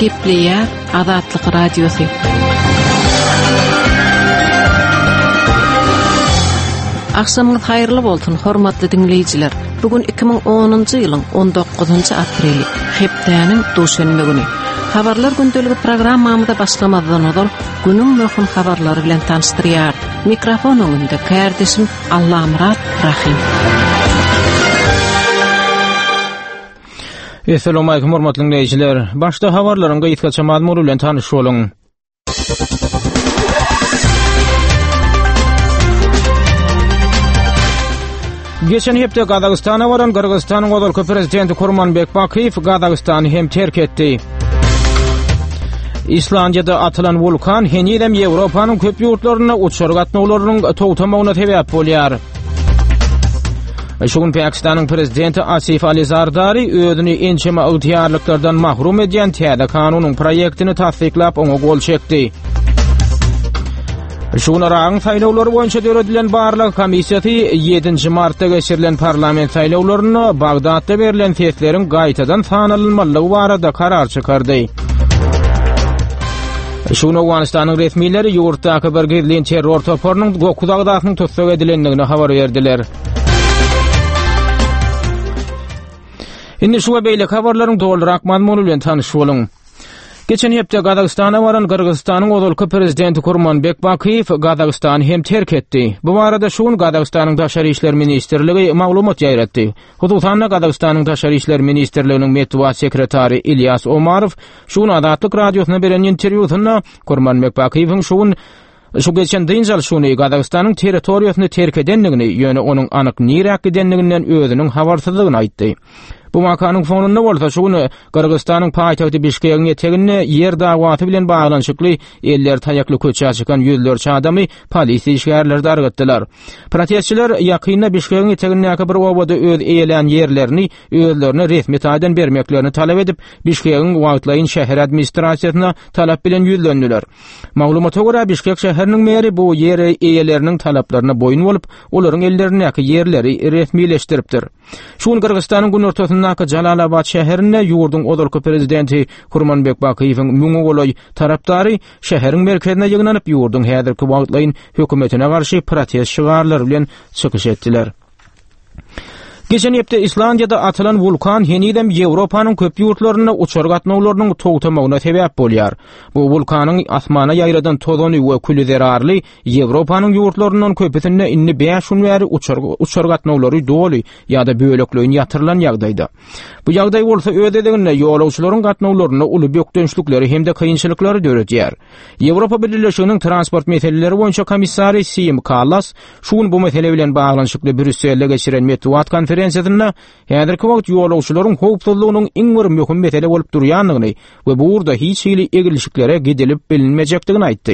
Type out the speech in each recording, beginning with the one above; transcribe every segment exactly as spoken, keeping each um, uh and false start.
Gepleýär Azatlyk Radiosy. Akşamyňyz haýyrly bolsun, hormatly dinleýijiler. Bugün iki bin onunçy ýylyň on dokuzunçy apreli, hepdeniň duşanby güni. Habarlar gündöligi programmamyzda başlamazdan olar, günüň möhüm habarlary bilen tanıştyrýar. Mikrofon öňünde kardeşim Allamrat Rahim. Assalamu alaykum hormatly dinleýijiler. Başda habarlaryň gaýtgaça mazmuny bilen tanyş boluň. Geçen hepde Gazagystana baran Kyrgyzstanyň godalky prezidenti Kurmanbek Bakiýew Gazagystany hem terk etdi. İslandiýada atylan vulkan henidem Ýewropanyň köp ýurtlaryna uçar gatnawlarynyň togtamagyna sebäp bolýar. Şugun Pakistanyň prezidenti Asif Ali Zardari özüni ençeme ygtyýarlyklardan mahrum edýän täze kanunyň proýektini tasdiklap oňa gol çekdi. Şugun araň saýlawlary boýunça döredilen barlyk komissiýasy ýedinji martda geçirilen parlament saýlawlaryny Bagdatda berilen sesleriň gaýtadan sanalmalygy barada karar çykardy. Şugun Awganistanyň resmiýetleri ýurtdaky bir gizli terror toparynyň Gokudagdasynyň tutsak edilenligini habar berdiler. Indi şu beýle habarlaryň doldurak mazmuny bilen tanyş boluň. Geçen hepde Gazagystana baran Kyrgyzstanyň godalky prezidenti Kurmanbek Bakiýew Gazagystany hem terk etdi. Bu barada şuň Gazagystanyň Taşary işler ministrligi maglumat ýaýratdy. Hususan Gazagystanyň Taşary işler ministrliginiň medeniýet sekretary İlyas Omarov şuň Azatlyk radiosyna beren interwýusynda Kurmanbek Bakiýewiň şuň Şu geçen diňjal şuny Gazagystanyň territoriýasyny terk edenligini, ýöne onuň anyk nirak edenliginden özüniň habarsyzlygyny aýtdy. Bu makanyň fonunda bolsa şuny Kyrgyzstanyň paýtagty Bişkegiň etegine ýer dawaty bilen baglanşykly eller taýakly köçe çykan ýüzlerçe adamy polisiýa işgärleri dargatdylar. Protestçiler ýakynda Bişkegiň etegindäki bir obada öz eýelen ýerlerini özlerine resmi taýdan bermeklerini talap edip Bişkegiň wagtlaýyn şäher administrasiýasyna talap bilen ýüzlendiler. Maglumata görä Bişkek şäheriniň meri bu ýer eýeleriniň talaplaryna boýun bolup, olaryň ellerindäki ýerleri resmileşdiripdir. Şuň Kyrgyzstanyň gün ortasyndaky Jalalabad şäherinde ýurdun godalky prezidenti Kurmanbek Bakiýewiň müňe tarapdary şäheriň merkezine ýygnanyp ýurdun häzirki wagtlaýyn hökümetine garşy protest şigarlary bilen çykyş etdiler. Geçen hepde İslandiýada atylan vulkan henidem Ýewropanyň köp ýurtlaryna uçar gatnawlarynyň togtamagyna sebäp bolýar. Bu vulkanyň asmana ýaýradan tozany we küli zerarly Ýewropanyň ýurtlarynyň köpüsinde inni beş gün bäri uçar uçar gatnawlary doly ýa-da böleklöýün ýatyrylan ýagdaýda. Bu ýagdaý bolsa ödediginde ýolagçylaryň gatnawlaryna uly bökdönçlükleri hemde kynçylyklary döredýär. Ýewropa Birleşiginiň transport meseleleri boýunça komissary Siim Kallas şuň bu mesele bilen baglanşykly Brüsselde geçiren medeniýet konferensiýasynda häzirki wagt ýolagçylaryň howpsuzlygynyň iň bir möhüm mesele bolup durýanlygyny we bu urda hiç hili egilişiklere gidilip bilinmejekdigini aýtdy.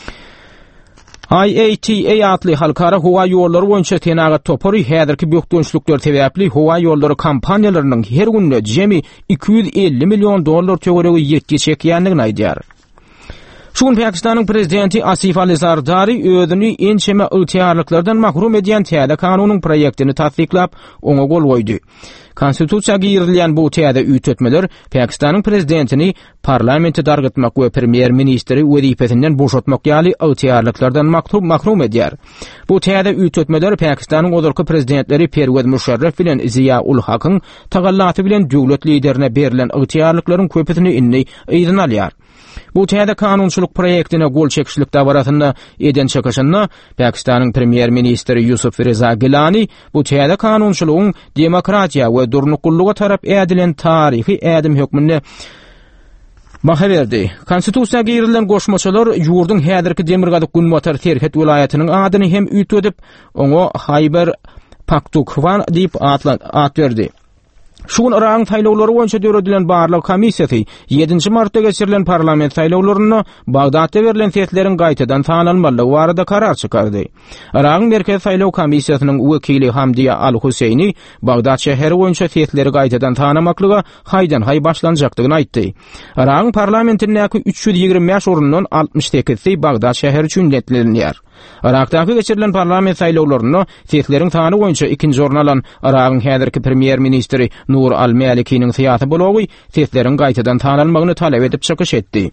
I A T A atly halkara howa ýollary boýunça tenagat topary häzirki bökdönçlükler sebäpli howa ýollary kampaniýalarynyň her günde jemi iki yüz elli million dollar töweregi ýetki çekýänligini aýdýar. Şuň Pakistanyň prezidenti Asif Ali Zardari özüni ençeme ygtyýarlyklardan mahrum edýän täze kanunyň proýektini tasdiklap oňa gol goýdy. Konstitusiýaga girilýän bu täze üýtetmeler Pakistanyň prezidentini parlamenti dargatmak we premier ministri wezipesinden boşatmak ýaly ygtyýarlyklardan mahrum edýär. Bu täze üýtetmeler Pakistanyň godalky prezidentleri Pervez Musharraf bilen Ziya ul Hakyň tagallaty bilen döwlet liderine berilen ygtyýarlyklaryň köpüsini inni ýygyny alýar. Bu täze kanunçylyk proýektine gol çekişlikde barasynda eden çykyşynda Pakistanyň premier ministri Yusuf Reza Gilani bu täze kanunçylygyň demokratiýa we durnukulluga tarap edilen tarihi edim hökmüne baha berdi. Konstitusiýaga girilen goşmaçylar ýurdun häzirki Demirgazyk Günmotar Terhet welaýatynyň adyny hem üýtedip oňa Hayber Pakhtunkhwa diýip at berdi. Şuň araň saýlawlary boýunça döredilen barlyk komissiýasy ýedinji martda geçirilen parlament saýlawlaryny Bagdatda berilen sesleriň gaýtadan sanalmalygy barada karar çykardy. Araň merkez saýlaw komissiýasynyň wekili Hamdiya Al-Huseyni Bagdat şäheri boýunça sesleri gaýtadan sanamaklyga haýdan haý başlanjakdygyny aýtdy. Araň parlamentindäki üç yüz ýigirme beş orundan altmış sekizsi Bagdat şäheri üçin netlenýär. Irak'taki geçirilen parlament saýlawlaryny sesleriň sany boýunça ikinji orun alan Irak'yň häzirki premier ministri Nur Al-Maliki'nin siyasy bology seslerin gaýtadan tanalmagyny talap edip çykyş etdi.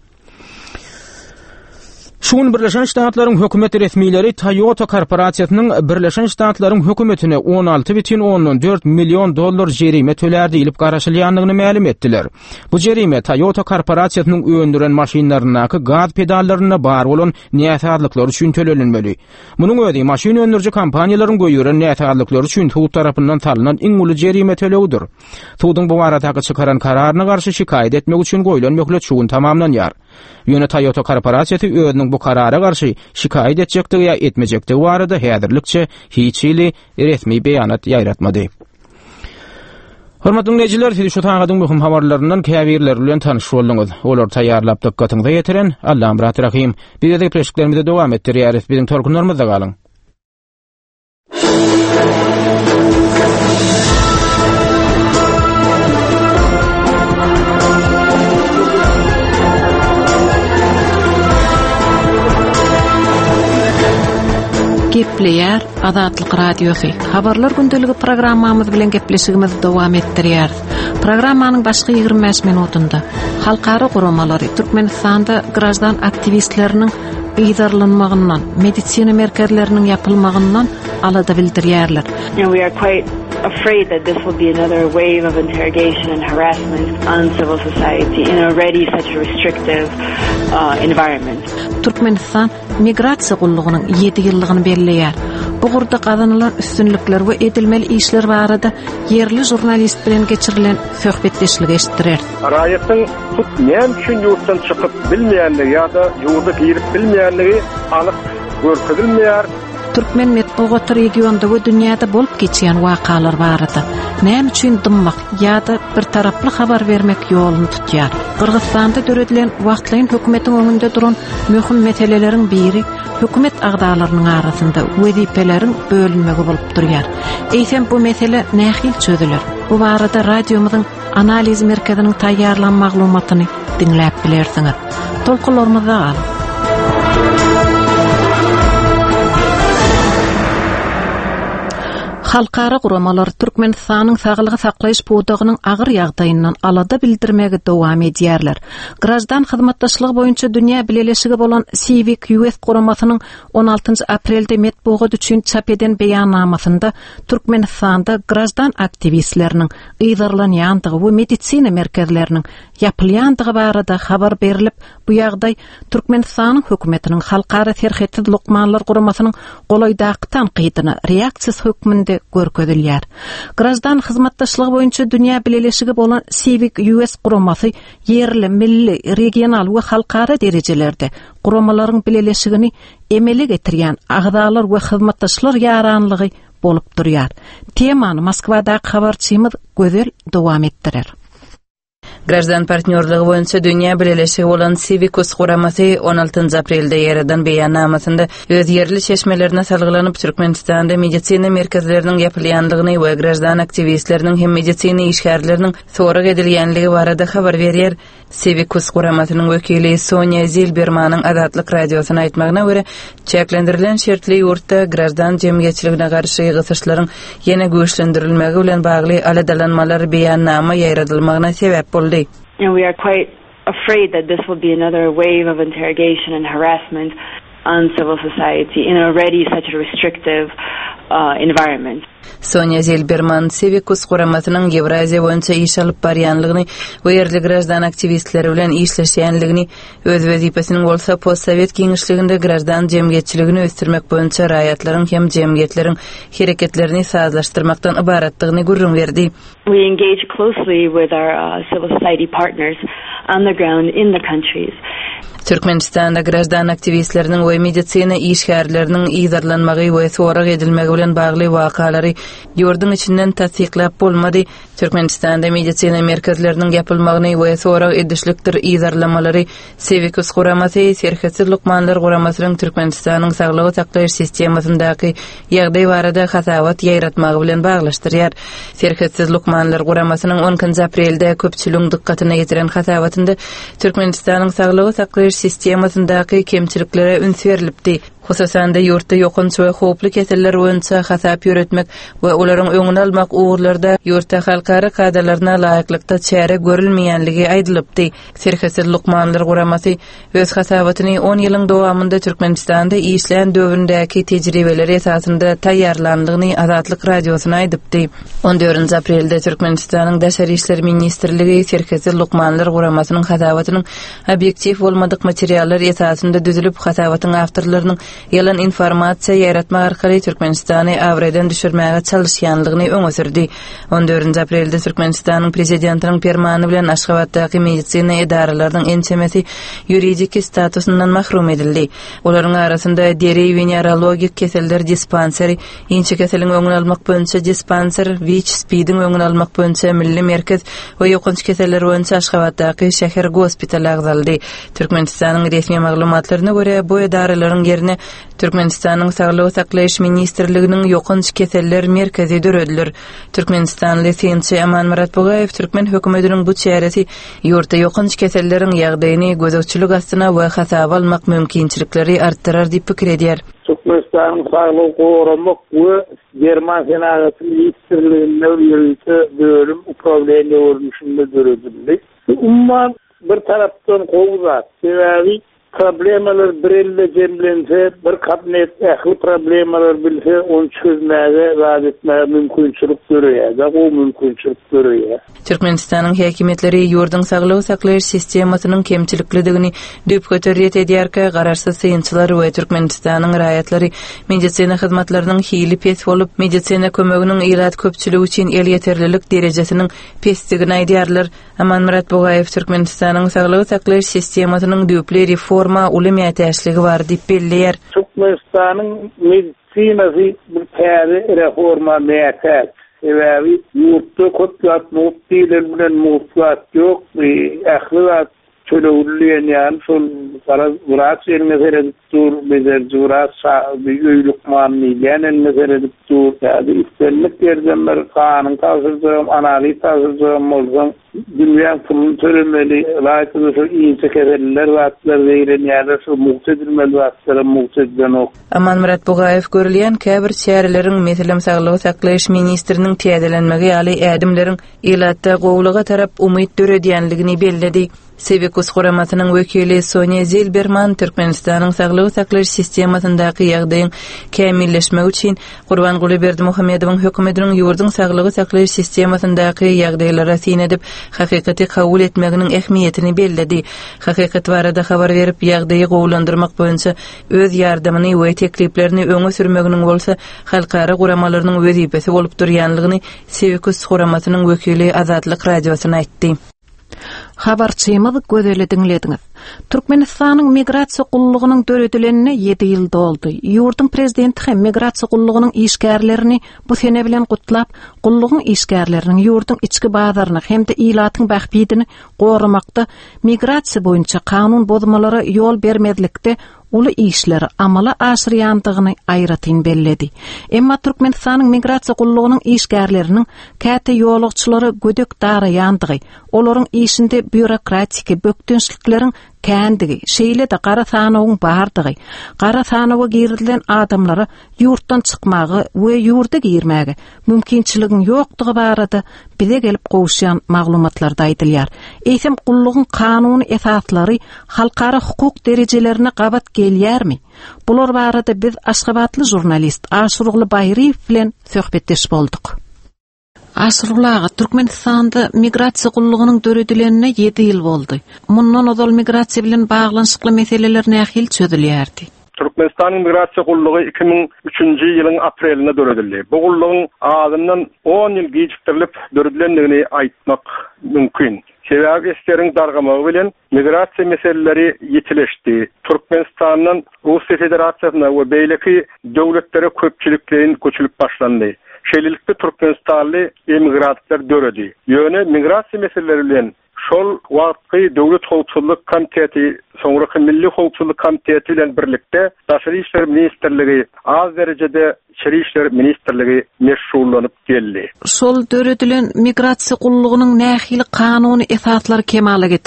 Şun Birleşen Ştatlaryň hökümeti resmileri Toyota korporasiýasynyň Birleşen Ştatlaryň hökümetine on alty nokta dört million dollar jerime tölerdi diýilip garaşylýanlygyny ma'lum etdiler. Bu jerime Toyota korporasiýasynyň öýündüren maşinlarynaky gaz pedallaryna bar bolan näsazlyklar üçin tölenmeli. Munyň özi maşin öndürjü kompaniýalaryň goýuran näsazlyklar üçin hukuk tarapyndan salynan iň uly jerime tölegidir. Tuğdyň bu barada çykaran kararyna garşy şikaýet etmek üçin goýulan möhlet şugun tamamlanýar. Ýöne Toyota korporasiýasy özüniň bu karara garşy şikaýet etjekdigi ýa etmejekdigi barada häzirlikçe hiç ýyly resmi beýanat ýaýratmady. Hormatly dinleýijiler, siz şu taňadyň muhim habarlaryndan käbirler bilen tanyş boldyňyz. Olar taýýarlap dykkatyňyza ýetiren Allahym rahim. Biz de preşiklerimizi dowam etdirýäris. Biziň torkunlarymyzda galyň. Gepleýär Azatlyk Radiosy. Habarlar gündeligi programmamyz bilen gepleşigimizi dowam etdirýär. Programmanyň başky ýygrimi beş minutunda halkara guramalary Türkmenistanda grajdan aktivistleriniň ýydarlanmagyndan, medisina merkezleriniň ýapylmagyndan alada bildirýärler. You know, we are quite afraid that this will be another wave of interrogation and harassment on civil society in already such a restrictive uh, environment. Türkmenistan migrasiýa gullugynyň ýedi ýyllygyny belleýär. Bu gurda kazanılan üstünlükler we edilmeli işler barada yerli jurnalist bilen geçirilen söhbetleşlik eşitdirer. Araýatyň tut näme üçin ýurtdan çykyp bilmeýänligi ýa-da ýurda girip bilmeýänligi anyk görkezilmeýär. Türkmen medeniýet regionda we dünýäde bolup geçýän wakalar barada näme üçin dymmak ýa-da bir taraply habar bermek ýoluny tutýar. Kırgızstanda döredilen wagtlaýyn hökümetiň öňünde duran möhüm meseleleriň biri hökümet agdalarynyň arasynda wezipeleriň bölünmegi bolup durýar. Eýsem bu mesele nähil çözüler. Bu barada radiomyzyň analiz merkeziniň taýýarlan maglumatyny dinläp bilersiňiz. Tolkularymyza gal. Halkara guramalar Türkmenistanyň saglygy saklaýyş budagynyň agyr ýagdaýyndan alada bildirmegi dowam edýärler. Grajdan hyzmatdaşlygy boýunça dünýä bileleşigi bolan Civic U S guramasynyň on altynjy aprelde metbugat üçin çap eden beýannamasynda Türkmenistanda grajdan aktivistleriniň ýydarlanýandygy we medisina merkezleriniň ýapylýandygy barada habar berilip, bu ýagdaý Türkmenistanyň hökümetiniň halkara serhetsiz lukmanlar guramasynyň golaýdaky tanqydyna reaksiýasy hökmünde görkezilýär. Grajdan hyzmatdaşlygy boýunça dünýä bileleşigi bolan Civic U S guramasy yerli, milli, regional we halkara derejelerde guramalaryň bileleşigini emele getirýän agdalar we hyzmatdaşlar ýaranlygy bolup durýar. Temany Moskwadaky habarçymyz Gözel dowam etdirer. Grajdan partnerligi boýunça dünýä bileleşigi bolan Civic guramasy on altynjy aprelde ýaradan beýannamasynda öz yerli çeşmelerine salgylanyp Türkmenistanda medisina merkezleriniň ýapylýandygyny we grajdan aktivistleriniň hem medisina işgärleriniň sorag edilýänligi barada habar berýär. Civic guramasynyň wekili Sonya Zilbermanyň Azatlyk Radiosyna aýtmagyna görä, çeklendirilen şertli ýurtda grajdan jemgyýetçiligine garşy gysyşlaryň ýene güýçlendirilmegi bilen bagly aladalanmalar beýannama ýaýratylmagyna sebäp boldy. You know, we are quite afraid that this will be another wave of interrogation and harassment on civil society in already such a restrictive uh, environment. Sonya Zilberman Civic guramasynyň Ýewraziýa boýunça iş alyp barýanlygyny we yerli grajdan aktivistleri bilen işleşýänligini, öz wezipesiniň bolsa postsovet giňişliginde grajdan jemgyýetçiligini ösdürmek boýunça raýatlaryň hem jemgyýetleriň hereketlerini sazlaşdyrmakdan ibaratlygyny gurrun berdi. We engage closely with our uh, civil society partners on the ground in the countries. Türkmenistanda grajdan aktivistleriniň we medisina işgärleriniň ýydarlanmagy we sorag edilmegi bilen bagly wakalary ýurdun içinden tasdiklap bolmady. Türkmenistanda medisina merkezleriniň ýapylmagyny we sorag edişlikdir ýydarlanmalary Civic guramasy serhetsiz lukmanlar guramasynyň Türkmenistanyň saglygy saklaýyş sistemasyndaky ýagdaý barada hasawat ýaýratmagy bilen baglaşdyrýar. Serhetsiz lukmanlar guramasynyň onuncu aprelde köpçüligiň dikkatyna ýetiren hasawatynda Türkmenistanyň saglygy saklaýyş sistemasyndaky kemçiliklere üns berilipdi. Hususan da yurtda yokunç we hoply keseller boýunça hasap ýöretmek we olaryň öňüni almak uğurlarda yurtda halkara kadrlaryna laýyklykda çäre görülmeýänligi aýdylypdy. Serhesel Lukmanlar guramasy öz hasabatyny on ýylyň dowamında Türkmenistanda işleýän döwründäki tejribeleri esasında taýýarlandygyny Azatlyk radiosyna aýdypdy. on dördünji aprelde Türkmenistanyň Daşary işler ministrligi Serhesel Lukmanlar guramasynyň hasabatynyň obyektiv bolmadyk materiallar esasında düzülüp hasabatyň awtorlarynyň yalan informasiýa ýaratmak arkaly Türkmenistany awreden düşürmäge çalışýanlygyny öňe sürdi. on dördünji aprelde Türkmenistanyň prezidentiniň fermany bilen Aşgabatdaky medisina edaralarynyň ençemesi ýuridik statusundan mahrum edildi. Olaryň arasynda deri we neurologik keseller dispanseri, inçe keseliň öňüni almak boýunça dispanser, W H S P-diň öňüni almak boýunça milli merkez we ýokunç keseller boýunça Aşgabatdaky şäher gospitale agzaldy. Türkmenistanyň resmi maglumatlaryna görä bu edaralaryň ýerine Türkmenistanyň Saglyk saklaýyş ministrliginiň ýokunç keseller merkezi dörediler. Türkmenistan lisensi Aman Murat Bogayew Türkmen hökümetiniň bu çäresi ýurtda ýokunç keselleriň ýagdaýyny gözükçülük astyna we hasaba almak mümkinçilikleri artdyrar diýip pikir edýär. Türkmenistanyň saglyk goramak we German senaty ministrliginde ýürüýse bölüm problemi görüşünde dörediler. Umman bir tarapdan gowzat, sebebi problemalar birelle jemlense, bir kabinet ähli problemalar bilse, onu çözmäge, wagt etmäge mümkinçilik görýär. Da o mümkinçilik görýär. Türkmenistanyň häkimetleri ýurdun saglyk saklaýyş sistemasynyň kemçilikligini düp göterýät edýärkä, gararsyz synçylar we Türkmenistanyň raýatlary medisina hyzmatlarynyň hili pes bolup, medisina kömeginiň ýylat köpçüligi üçin el ýeterlilik derejesiniň pesdigini aýdýarlar. Aman Murat Bogayew Türkmenistanyň saglyk saklaýyş sistemasynyň düpli reforma ulymaýatligi bar diýip belleýär. Türkmenistanyň medisinasy bir täze reforma meýatat. Sebebi yurtda köpçülik muhtiler bilen muhtat ýok, ähli çölewliýän ýa-ni şol garaz mesele dur, bezer juras ýöýlük mamnylýan mesele dur, ýa-da istellik ýerden bir kanyň taşyrjam, analiz taşyrjam bolsam, dünýä pulun tölemeli, laýyky şu inçe keseller wagtlar beýlen ýa-da şu muhtedilmeli wagtlara muhtedden ok. Aman Murat Bogayew görülýän käbir şäherleriň meselem saglyk saklaýyş ministriniň täzelenmegi ýaly ädimleriň ýylatda gowluga tarap umyt döredýänligini belledi. Sevikus guramasynyň wekili Sonya Zilberman Türkmenistanyň saglyk saklaýyş sistemasyndaky ýagdaýyň kämilleşmegi üçin Gurbanguly Berdimuhammedowyň hökümetiniň ýurdun saglyk saklaýyş sistemasyndaky ýagdaýlara syn edip hakykaty kabul etmeginiň ähmiýetini belledi. Hakykat barada habar berip ýagdaýy gowlandyrmak boýunça öz ýardamyny we tekliplerini öňe sürmeginiň bolsa halkara guramalarynyň wezipesi bolup durýanlygyny Sevikus guramasynyň wekili Azatlyk radiosyna aýtdy. Habarçymyzy gözele dinlediňiz. Türkmenistanyň migrasiýa gullygynyň döredilenine ýedi ýyl doldy. Ýurdun prezidenti hem migrasiýa gullygynyň işgärlerini bu sene bilen gutlap, gullygyň işgärleriniň ýurdun içki bazaryny hem-de ýylatyň bahbidini goramakda migrasiýa boýunça kanun bozmalara ýol bermedlikde uly işleri amala aşyrýandygyny aýratyn belledi. Emma Türkmenistanyň migrasiýa gullygynyň işgärleriniň käte ýolugçylary gödek daraýandygy, olaryň işinde bürokratik bökdünçlikleriň kändigi, şeýle de gara sanawyň bardygy, gara sanawa girilen adamlara ýurtdan çykmagy we ýurda girmäge mümkinçiligiň ýokdugy barada bize gelip gowşýan maglumatlarda aýdylýar. Eýsem gullygyň kanuny esaslary halkara hukuk derejelerine gabat gelýärmi? Bular barada biz Aşgabatly jurnalist Aşurugly Bayriýew bilen söhbetleşip boldyk. Aşrulaga Türkmenistanda migrasiýa gullygynyň döredilenine ýedi ýyl boldy. Mundan ozal migrasiýa bilen baglanşykly meseleler nähil çözülýärdi. Türkmenistanyň migrasiýa gullygy iki ming üçünji ýylyň aprelinde döredildi. Bu gullygyň azyndan on ýyl geciktirilip döredilendigini aýtmak mümkin. Sebebi esteriň dargamagy bilen migrasiýa meseleleri ýetileşdi. Türkmenistanyň Russiýa Federasiýasyna we beýleki döwletlere köpçüliklerin köçülip başlandy. Şeýlelikde Türkmenistanly emigrantlar döredi. Ýöne migrasiýa meseleleri bilen şol wagtky döwlet howpsuzlyk komiteti, soňra milli howpsuzlyk komiteti bilen birlikde Daşary işler ministrligi az derejede Şeri işler ministrligi meşgullanyp geldi. Şol döredilen migrasiýa gullygynyň nähili kanuny esaslary kemale getirildi.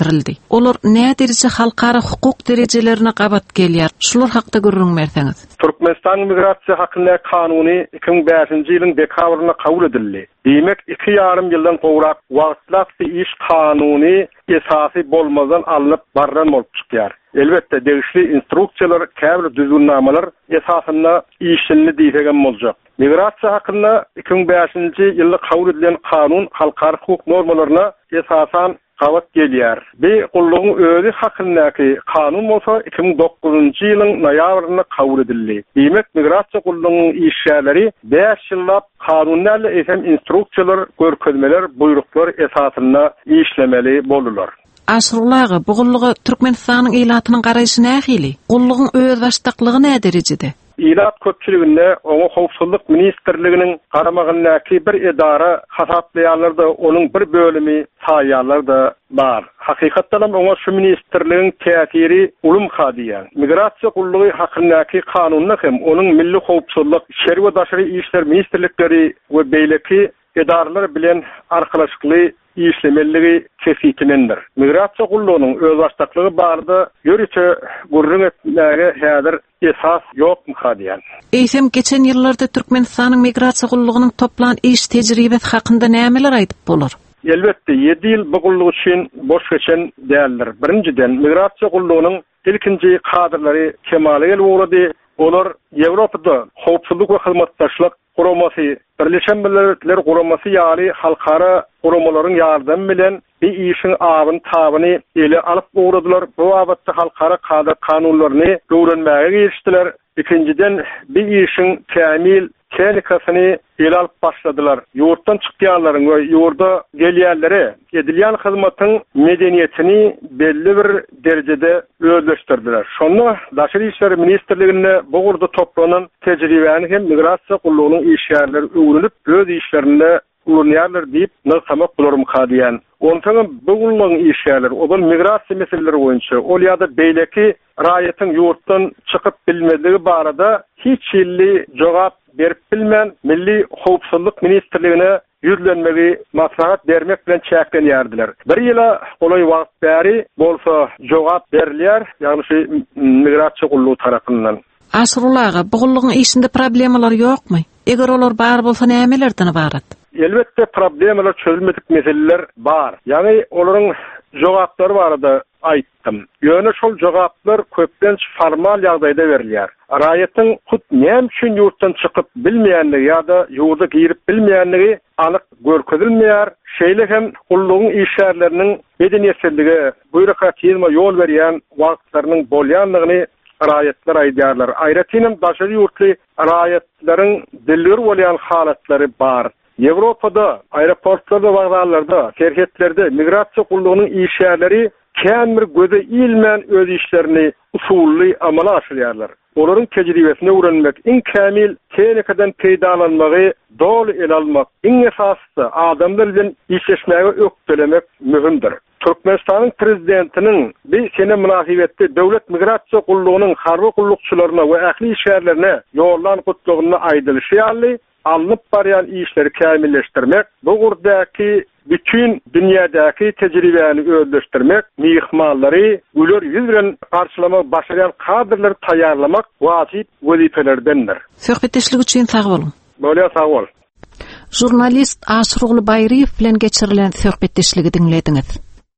Olar näderece halkara hukuk derecelerine qabat gelýär. Şular hakda görüň berseňiz. Türkmenistan migrasiýa hakkında kanuny iki bin beşinji ýylyň dekabryna kabul edildi. Demek iki ýarym ýyldan gowrak wagtlaky iş kanuny esasy bolmazdan alınıp barran bolup çykýar. Elbette degişli instruksiýalar, käbir düzgünnameler esasynda işini diýegen boljak. Migrasiýa hakkında iki bin beşinji ýylda kabul edilen kanun halkara hukuk normalaryna esasan qabat gelýär. Bu gullugyň özü hakyndaky kanun bolsa iki bin dokuzunji ýylyň noýabryna kabul edildi. Demek migrasiýa gullugynyň işleri beş ýyllap kanunlarla esem instruksiýalar, görkezmeler, buyruklar esasynda işlemeli bolurlar. Aşrulagy bu gullugy Türkmenistanyň ilatynyň garaýşy nähili? Gullugyň öz başdaklygy näme derejede? İlat köpçüliginde oňa howpsuzlyk ministrliginiň garamagyndaky bir edara hasaplaýarlarda onuň bir bölümi saýýarlarda bar. Hakykatdan oňa şu ministrligiň täsiri ulum hadiýär. Migrasiýa gullugy hakyndaky kanunyna hem onuň milli howpsuzlyk, şer we daşary işler ministrlikleri we beýleki edarlar bilen arkalaşykly işlemeligi kesinliklendir. Migrasiýa gullugynyň öz başdaklygy barda ýörüçe gurrun etmäge häzir esas ýokmy hadýan. Eýsem geçen ýyllarda Türkmenistanyň migrasiýa gullugynyň toplan iş tejribesi hakynda nämeler aýdyp bolar? Elbette yedi ýyl bu gullug üçin boş geçen däldir. Birinciden migrasiýa gullugynyň ilkinji kadrlary kemale gelýärdi. Olar Ýewropada howpsuzlyk we hyzmatdaşlyk guramasy, Birleşen Milletler guramasy ýaly halkara guramalaryň ýardamy bilen bir işin abyny tabyny ele alyp gowradylar. Bu abatda halkara kadr kanunlaryny öwrenmäge girişdiler. İkinciden bir işin kämil tehnikasyny ele alyp başladylar. Ýurtdan çykýanlaryň we ýurda gelýänlere edilýän hyzmatyň medeniýetini belli bir derejede özleşdirdiler. Şonda Daşary işler ministrliginde bu gurda toplanan tejribäni hem migrasiýa gullugynyň işgärleri öwrenip öz işlerinde ulanýarlar diýip nasamak bularum hadýan. Ontaň bu gullugyň işgärleri odan migrasiýa meseleleri boýunça ol ýa-da beýleki raýatyň ýurtdan çykyp bilmedigi barada hiç ýylly jogap berip bilmän milli howpsuzlyk ministrligine ýüzlenmegi maslahat bermek bilen çäklenýärdiler. Bir ýyla olay wagt bäri bolsa jogap berilýär, ýagny şu migrasiýa gullugy tarapyndan. Aşrulagy bu gullugyň işinde problemalar ýokmy? Eger olar bar bolsa nämelerden ibarat? Elbette problemalar çözülmedik meseleler bar. Yani olaryň jogaplary barada aýtdym. Ýöne şol jogaplar köpden formal ýagdaýda berilýär. Raýatyň hut näme üçin ýurtdan çykyp bilmeýänligi ýa-da ýurda girip bilmeýänligi anyk görkezilmeýär. Şeýle hem gullugyň işgärleriniň medeniýetsizligi, bürokratizma ýol berýän wagtlarynyň bolýanlygyny raýatlar aýdýarlar. Aýratynam daşary ýurtly raýatlaryň dilleri bolýan halatlary bar. Ýewropada, aeroportlarda, wagtlarda, şerhetlerde migrasiýa gullugynyň işgärleri kämir göze ilmän öz işlerini usully amala aşyrýarlar. Olaryň tejribesini öwrenmek, iň kämil tehnikadan peýdalanmagy dol el almak, iň esasy adamlar bilen işleşmäge ökdelemek mühimdir. Türkmenistanyň prezidentiniň bir sene münasibetde döwlet migrasiýa gullugynyň harby gullukçylaryna we ähli işgärlerine ýollan gutlugyny aýdylyşy ýaly alınıp baryan işleri kämilleşdirmek, bu gurdaky bütün dünyadaky tejribäni özleşdirmek, mihmallary ular ýüz bilen garşylamak, başarýan kadrlary taýýarlamak wajyp wezifelerdendir. Söhbetdeşlik üçin sag bolun. Bolýa sag bol. Jurnalist Aşrugly Baýryew bilen geçirilen söhbetdeşligi dinlediňiz.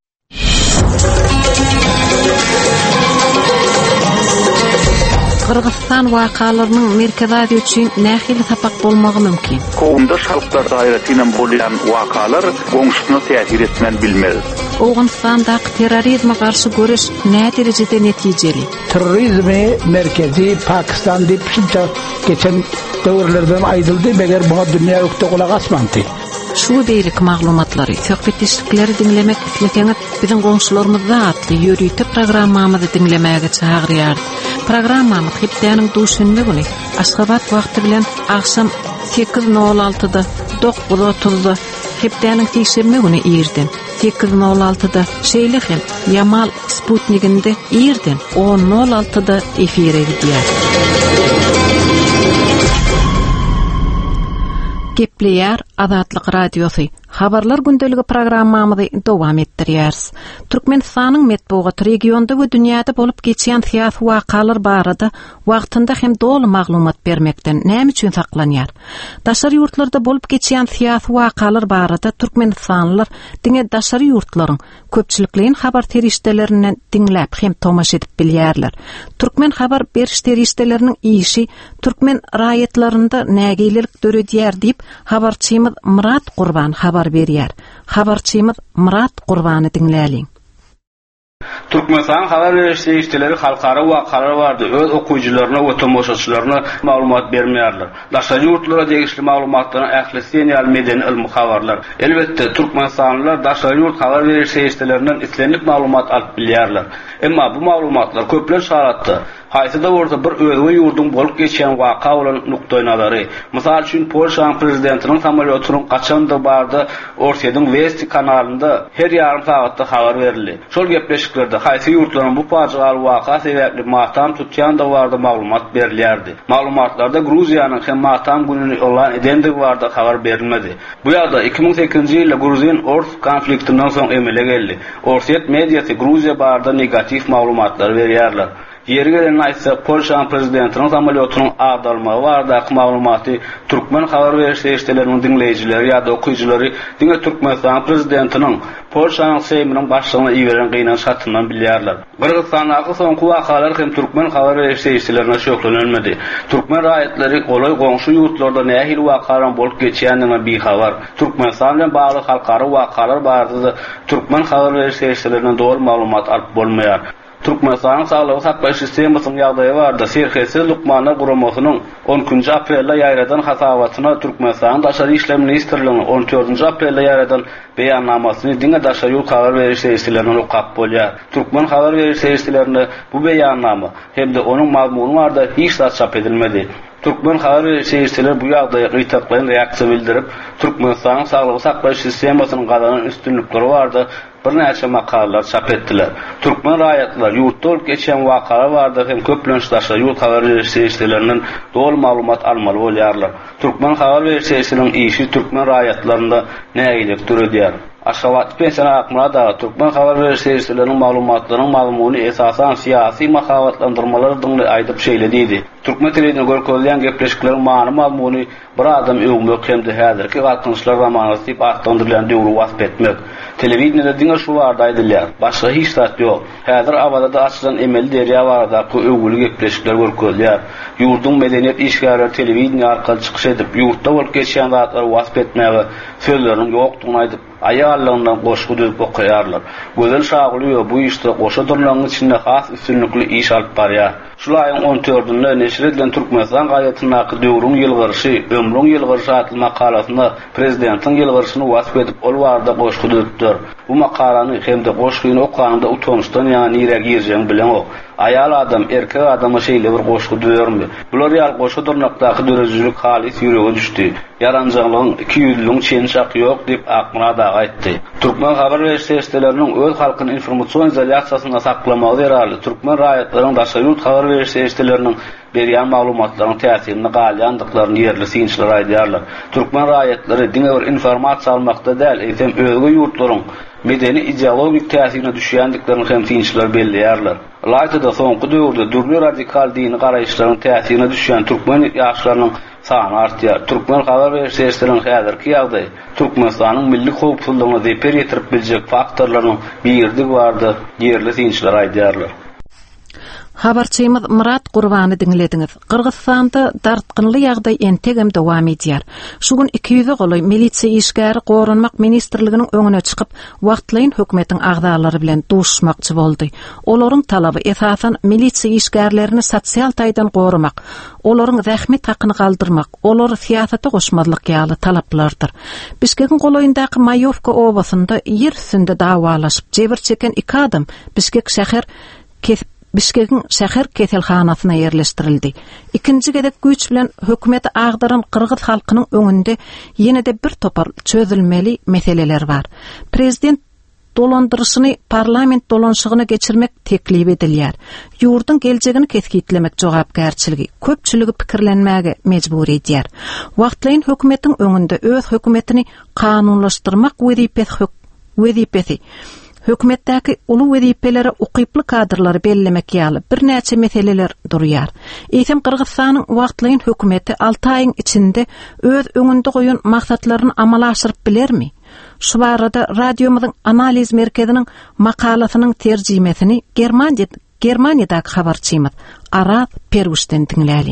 Kırgızstan wakalarynyň merkezi üçin nähili sapak bolmagy mümkin. Kowumdaş halklar daýratyna bolýan wakalar goňşusyna täsir etmän bilmez. Owgunstanda terrorizme garşy görüş nä derejede netijeli? Terrorizmi merkezi Pakistan diýip geçen döwürlerden aýdyldy, beger bu dünýä ýokda gulak asmandy. Şu beýlik maglumatlary, söhbetdeşlikleri dinlemek isleseňiz, biziň goňşularymyzda atly ýörüýte programmamyzy dinlemäge çagyrýar. Programmamyz hepdeniň duşunmy güni Aşgabat wagty bilen akşam sekiz nol altıda dokuz otuzda hepdeniň teşemme güni ýerden sekiz nol altıda şeýle hem Yamal Sputnikinde ýerden on nol altıda efire gidýär. Gepleýär Azatlyk radiosu. Habarlar gündöligi programmamyzy dowam etdirýäris. Türkmenistanyň medeniýet regionda we dünýäde bolup geçýän syýasy wakalar barada wagtynda hem dolu maglumat bermekden näme üçin saklanýar? Daşary ýurtlarda bolup geçýän syýasy wakalar barada türkmenistanlylar diňe daşary ýurtlaryň köpçülikliğin habar terişdelerinden dinläp hem tomaş edip bilýärler. Türkmen habar beriş terişdeleriniň işi türkmen raýatlarynda nägeýlelik döredýär diýip habarçymyz Murat Qurban habar berýär. Habarçymyz Murat Qurbany dinläliň. Türkmenistan habar beriş işçileri halkara wakalar bardy. Öz okuyucularına we tomoşaçylaryna maglumat bermeýärler. Daşary ýurtlara degişli maglumatlaryny ähli medeni ilmi habarlar. Elbetde Türkmenistanlylar daşary ýurt habar beriş işçilerinden islenip maglumat alyp bilýärler. Emma bu maglumatlar köpler şaratda haýsyda orta bir özüň ýurdun bolup geçýän waka bolan nukta nazary. Mysal üçin Polşa prezidentiniň samolyotynyň kaçanda bardy Ortaýadyň West kanalynda her ýarym sagatda habar berildi. Şol gepleşiklerde haýsy ýurtlaryň bu pajaly waka sebäpli matam tutýan da bardy maglumat berilýärdi. Maglumatlarda Gruziýanyň hem matam gününi olan edendi bardy habar berilmedi. Bu ýagda iki ming sekizinji ýylda Gruziýan Ors konfliktinden soň emele geldi. Ortaýat mediasy Gruziýa barada negativ maglumatlar berýärler. Yergelen aýtsa Polşa prezidentiniň samolyotynyň agdalmagy barada maglumaty türkmen habar beriş işçileriniň dinleýijileri ýa-da okuyjylary diňe Türkmenistan prezidentiniň Polşanyň seýminiň başlygyna iýeren gynan şatyndan bilýärler. Kyrgyzstanyň soňky wakalar hem türkmen habar beriş işçilerine şöklenilmedi. Türkmen raýatlary olay goňşy ýurtlarda nähili wakalar bolup geçýändiňe bihabar. Türkmenistan bilen bagly halkara wakalar barada türkmen habar beriş işçilerinden dogry maglumat alyp bolmaýar. Türkmenistan'ın sağlığı saklaş sistemasynyň ýagdaýy barda Serhesi Lukmana Gurumowynyň on üçinji aprelde ýaýradan hasabatyna Türkmenistan Daşary işler ministrliginiň on dördünji aprelde ýaýradan beýannamasyny diňe daşary ýurt habar beriş işçilerine ukap bolýar. Türkmen habar beriş işçilerine bu beýannama hem de onuň mazmuny barda hiç zat çap edilmedi. Türkmen habar beriş işçiler bu ýagdaýa gytaklaýan reaksiýa bildirip Türkmenistanyň sağlygy saklaş sistemasynyň gadanan üstünlikleri barda bir näçe makalalar çap etdiler. Türkmen raýatlar ýurtda bolup geçen wakalar barda hem köplenişdaşlar ýurt habar beriş işçilerinden dogry maglumat almaly bolýarlar. Türkmen habar beriş işçilerining işi türkmen raýatlarynda nägeýlik döredýär. Aşgabat pensiýa akmada Türkmen habar beriş işçileriniň maglumatlarynyň mazmuny esasan syýasy mahabatlandyrmalar diňle aýdyp şeýlediydi. Türkmen telewizionyna görkezilýän gepleşikleriň many mazmuny bir adam öňmek hem de häzirki gatnaşyşlar zamanynda diýip atlandyrylan döwrü wasp etmek. Telewizionyda diňe şu barda aýdylýar. Başga hiç zat ýok. Häzir abada açylan emeli derýa barada öwgüli gepleşikler görkezilýär. Ýurdun medeniýet işgärleri telewiziony arkaly çykyş edip ýurtda bolup geçýän zatlary wasp etmäge sözleriniň ýokdugyny aýdyp aýallygyndan goşgu düzüp okuýarlar. Gözel şagyly bu işde goşa durlaryň içinde has üstünlikli iş alyp barýar. Şol aýyň on dördünde neşir edilen Türkmenistan gaýatyna döwrüň ýylgyryşy, ömrüň ýylgyryşy adly makalasynda prezidentiň ýylgyryşyny wasp edip ol barada goşgu düzüpdir. Bu makalany hem de goşgyny okuganda utançdan ýa-ni ýüreg ýerjeň bilen ok. Ayal adam, erkek adama şeýle bir goşgu düzermi? Bular ýal goşgu durnakdaky dörejilik halis ýürege düşdi. Yaranjalygyň iki ýüzlüň çençak ýok diýip akmana da aýtdy. Türkmen habar beriş işçileriniň öz halkyny informasiýon izolýasiýasyna saklamagy zerarly. Türkmen raýatlarynyň daşary ýurt habar beriş işçileriniň berýän maglumatlaryň täsirini galýandyklaryny ýerli synçylar aýdýarlar. Türkmen raýatlary diňe bir informasiýa almakda däl, etem özüň ýurtlaryň medeni ideologik täsirine düşýändiklaryny hem synçylar belleýärler. Laýtyda soňky döwürde dürli radikal dini garaýşlaryň täsirine düşýän türkmen ýaşlarynyň sany artýar. Türkmen habar beriş işçileriniň häzirki ýagdaýy Türkmenistanyň milli howpsuzlygyny zeper ýetirip biljek faktorlaryň birligi bardy, ýerli synçylar aýdýarlar. Habarçymyz Murat Qurbany dinlediňiz. Kyrgyzstanda dartgynly ýagdaý entegem dowam edýär. Şugun iki ýüze goly milisiýa işgäri gorunmak ministrliginiň öňüne çykyp, wagtlaýyn hökümetiň agdalary bilen duşmakçy boldy. Olaryň talaby esasan milisiýa işgärlerini sosial taýdan gorumak, olaryň zähmet hakyny galdyrmak, olary syýasata goşmalyk ýaly talaplardyr. Bişkekiň golaýyndaky Mayowka obasynda ýer üstünde dawalaşyp jebir çeken iki adam Bişkek şäher kesip Bişkekiň şäher keselhanasyna ýerleşdirildi. İkinji gedek güýç bilen hökümeti agdaran Kyrgyz halkynyň öňünde ýene-de bir topar çözülmeli meseleler bar. Prezident dolandırışını parlament dolanışıgına geçirmek teklif edilýär. Ýurdun geljegini keskitlemek jogapkärçiligi köpçüligi pikirlenmäge mejbur edýär. Wagtlaýyn hökümetiň öňünde öz hökümetini kanunlaşdyrmak wezipesi hökümetdäki ulu wezipelere ukyply kadrlary bellemek ýaly bir näçe meseleler durýar. Eýsem Kyrgyzstanyň wagtlaýyn hökümeti alty aýyň içinde öz öňünde goýan maksatlaryny amala aşyryp bilermi? Şu barada radiomyzyň analiz merkeziniň makalasynyň terjimesini Germaniýa Germaniýadaky habarçymyz Arat Perwüşden dinläli.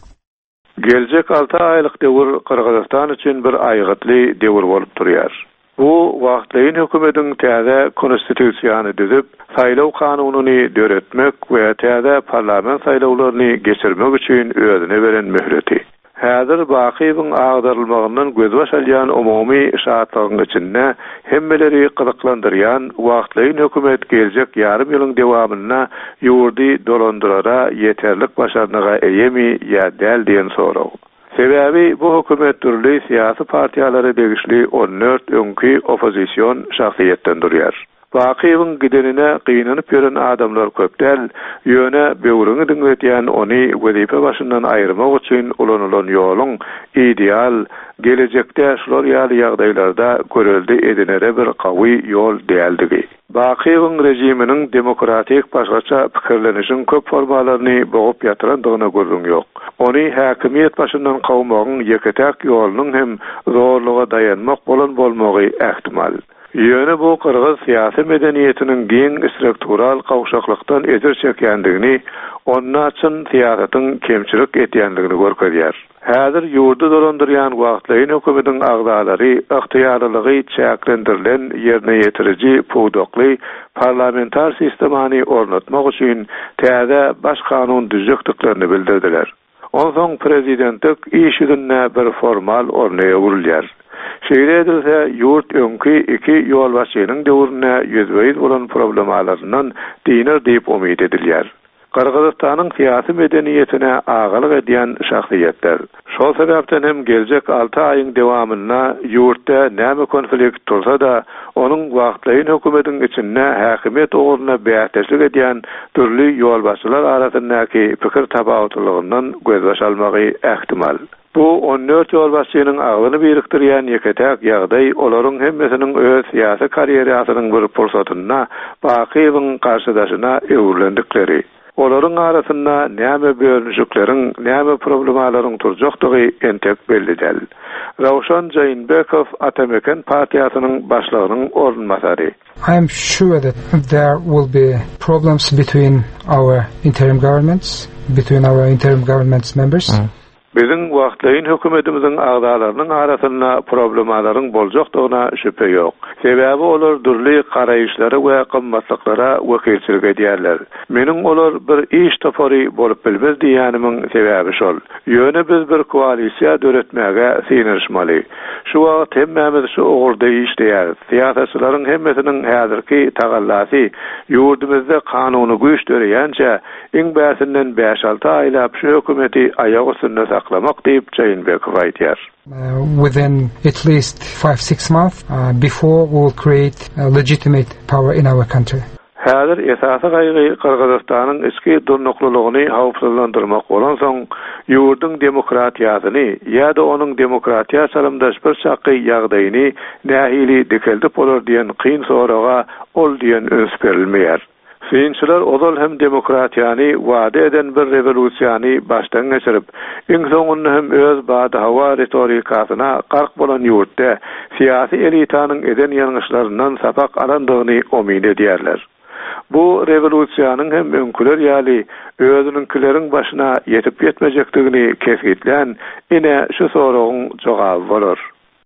Geljek alty aýlyk döwür Kyrgyzstan üçin bir aýgytly döwür bolup durýar. Bu wagtlaýyn hökümetiň täze konstitusiýany düzüp, saýlaw kanunyny döretmek we täze parlament saýlawlaryny geçirmek üçin özüne beren möhreti. Häzir bakybyň agdarylmagyndan gözbaş alýan umumy şartlaryň içinde hemmeleri gyzyklandyrýan wagtlaýyn hökümet geljek ýarym ýylyň dowamyna ýurdy dolandyrara ýeterlik başarnyga eýemi ýa däl diýen soraw. Sebäbi bu hökümet türli siyasi partiýalary degişli on dört öňki opozisiýon şahsiýetden durýar. Bakybyň gidenine gynanyp ýören adamlar köpdäl, ýöne böwrüňi diňletýän ony wezipe başyndan aýyrmak üçin ulanylan ýoluň ideal gelecekde şular ýaly ýagdaýlarda göreldi edinere bir gawy ýol däldigi. Bakybyň rejiminiň demokratik başgaça pikirlenişiň köp formalaryny bogup ýatyrandygyna gözüm ýok. Ony häkimiýet başyndan gawmagyň ýeketek ýolunyň hem zorluga dayanmak bolan bolmagy ähtimal. Ýöne bu Kyrgyz syýasy medeniýetiniň giň struktural gawşaklykdan ezer çekýändigini, onna çyn syýasatyň kemçilik etýändigini görkezýär. Häzir ýurdu dolandyrýan wagtlaýyn hökümetiň agdalary ygtyýarlygy çäklendirilen ýerine ýetiriji pudokly parlamentar sistemany ornatmak üçin täze baş kanun düzükdiklerini bildirdiler. Onsoň prezidentlik işigine bir formal ornaya urilýär. Şeýle edilse, ýurt öňki iki ýol başynyň döwrüne ýüzbeýiz bolan problemlaryndan diňer diýip umyt edilýär. Kyrgyzstanyň syýasy medeniýetine agalyk edýän şahsiýetler. Şol sebäpden hem geljek alty aýyň dowamyna ýurtda näme konflikt tursa da, onuň wagtlaýyn hökümetiň içinde häkimiýet oguruna bäýteşlik edýän türli ýolbaşçylar arasyndaky pikir tabawutlygyndan gözbaş almagy ähtimal. Bu on dört ýolbaşçynyň agyny birikdirýän ýeketek ýagdaý olaryň hemmesiniň öz syýasy karýerasynyň bir pursatyna bakybyň garşydaşyna öwürlendikleri. Olaryň arasynda näme bölünjükleriň, näme problemalaryň turjakdygy entek belli däl. Rawşan Jaynbekow Atameken partiýasynyň başlygynyň ornmasary. I am sure that there will be problems between our interim governments, between our interim governments members. Mm. Bizim wagtlaýyn hökümetimiziň agdalarynyň arasynda problemalaryň boljakdygyna şüphe ýok. Sebäbi olar durly garaýyşlary we gymmatlyklara wekilçilik edýärler. Meniň olar bir iş tapary bolup bilmez diýänimiň sebäbi şol. Ýöne biz bir koalisiýa döretmäge synyrşmaly. Şu wagt hemmemiz şu ogurda işleýär. Syýasatçylaryň hemmesiniň häzirki tagallasy ýurdumyzda kanuny güýçdürýänçe iň bäsinden beş alty aýlap şu hökümeti aýag üstünde saklamak diýip Jaynbekow aýtýar. Uh, within at least five six months uh, before we will create a legitimate power in our country. Häzir esasy gaýry Kyrgyzstanyň içki durnuklulygyny hawpsuzlandyrmak bolan soň ýurdun demokratiýasyny ýa-da onuň demokratiýa salamdaş bir şaky ýagdaýyny nähili dekeldip bolar diýen kyn soraga ol diýen öns berilmeýär. Synçylar odal hem demokratiýany wada eden bir revolýusiýany başdan geçirip, iň soňunda hem öz bada hawa retorikasyna gark bolan ýurtda syýasy elitanyň eden ýalňyşlaryndan sapak alandygyny umyt edýärler. Bu revolýusiýanyň hem öňküler ýaly özüniňkileriň başyna ýetip ýetmejekdigini kesgitlen ine şu soragyň jogaby bolar.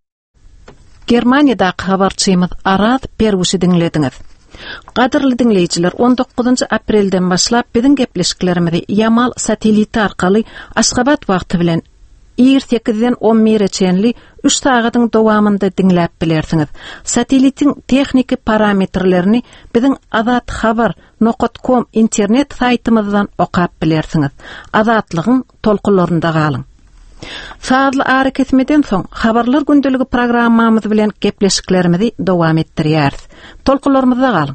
Germaniýada habarçymyz Arat Perwüşden dinlediňiz. Qadirli dinleyijiler, on dokuzuncu aprelden başlap biziň gepleşiklerimizi Yamal sateliti arkaly Aşgabat wagty bilen ýigirme sekizden on birçenli üç sagatyň dowamynda dinläp bilersiňiz. Satelitin texniki parametrlerini biziň azat habar nokta com internet saytymyzdan okap bilersiňiz. Azatlygyň tolkunlarynda galyň. Saatly hareketmeden soň habarlar gündüligi programmamyz bilen gepleşiklerimizi dowam etdirýäris. Tolkularymyzda galyň.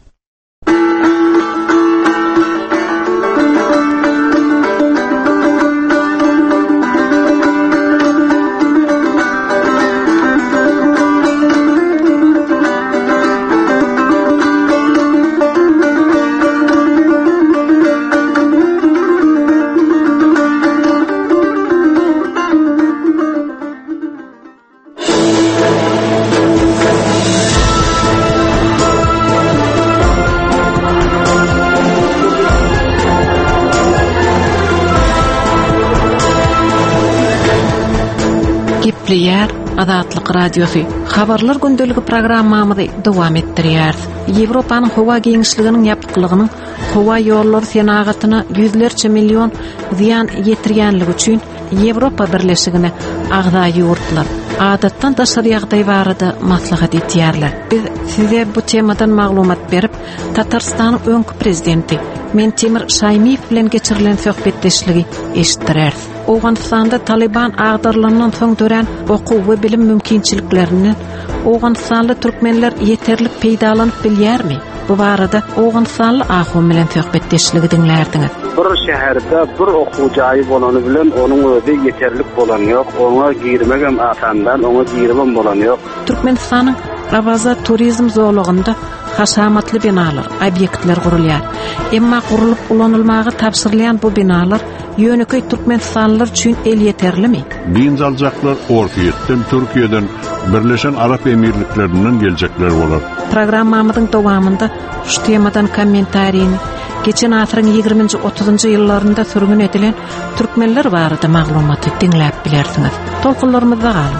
Gepleýär Azatlyk radiosu habarlar gündöligi programmamyzy dowam etdirýär. Ýewropanyň howa giňişliginiň ýapyqlygynyň howa ýollary senagatyna yüzlerçe million ziýan ýetirýänligi üçin Ýewropa Birleşigine agdaý ýurtlar adatdan daşary ýagdaý barada maslahat etýärler. Biz size bu temadan maglumat berip, Tatarstanyň öňkü prezidenti Mentemir Şaýmiýew bilen geçirilen söhbetdeşligi eşitdirýär. Owganystanda Taliban agdarlanan soň dören okuw we bilim mümkinçiliklerini Owganystanly türkmenler ýeterlik peýdalanyp bilýärmi? Bu barada Owganystanly ahum bilen söhbetdeşligi diňlärdiňiz. Bir şäherde bir okuw jaýy bolany bilen onuň özi ýeterlik bolan ýok, oňa girmegem asandan oňa girmem bolan ýok. Türkmenistanyň Abaza turizm zoologunda haşamatly binalar, obyektler gurulýar. Emma gurulup ulanylmagy tapşyrylýan bu binalar ýöneköy Türkmenistanlylar üçin el ýeterlimi? Binjaljaklar Orfiýetden, Türkiýeden, Birleşen Arap Emirliklerinden geljekler bolar. Programmamyzyň dowamında şu temadan kommentariýini geçen asyryň ýygrimiňji otuzynjy ýyllarynda sürgün edilen türkmenler barada maglumaty dinläp bilersiňiz. Tolkunlarymyzda galyň.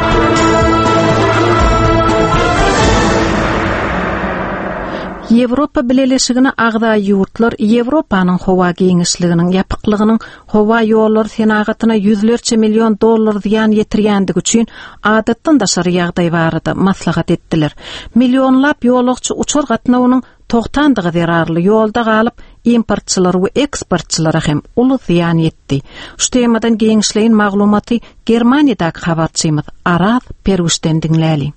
Ýewropa Birleşigine agdaý ýurtlar Ýewropanyň howa giňişliginiň ýapyqlygynyň howa ýollary senagatyna yüzlerçe million dollar ziýan ýetirýändigi üçin adatdan daşary ýagdaý barada maslahat etdiler. Millionlap ýolagçy uçar gatnawynyň togtandygy zerarly ýolda galyp importçylar we eksportçylara hem uly ziýan ýetdi. Şu temadan giňişleýin maglumaty Germaniýadaky habarçymyz Araz Peruşden diňläli.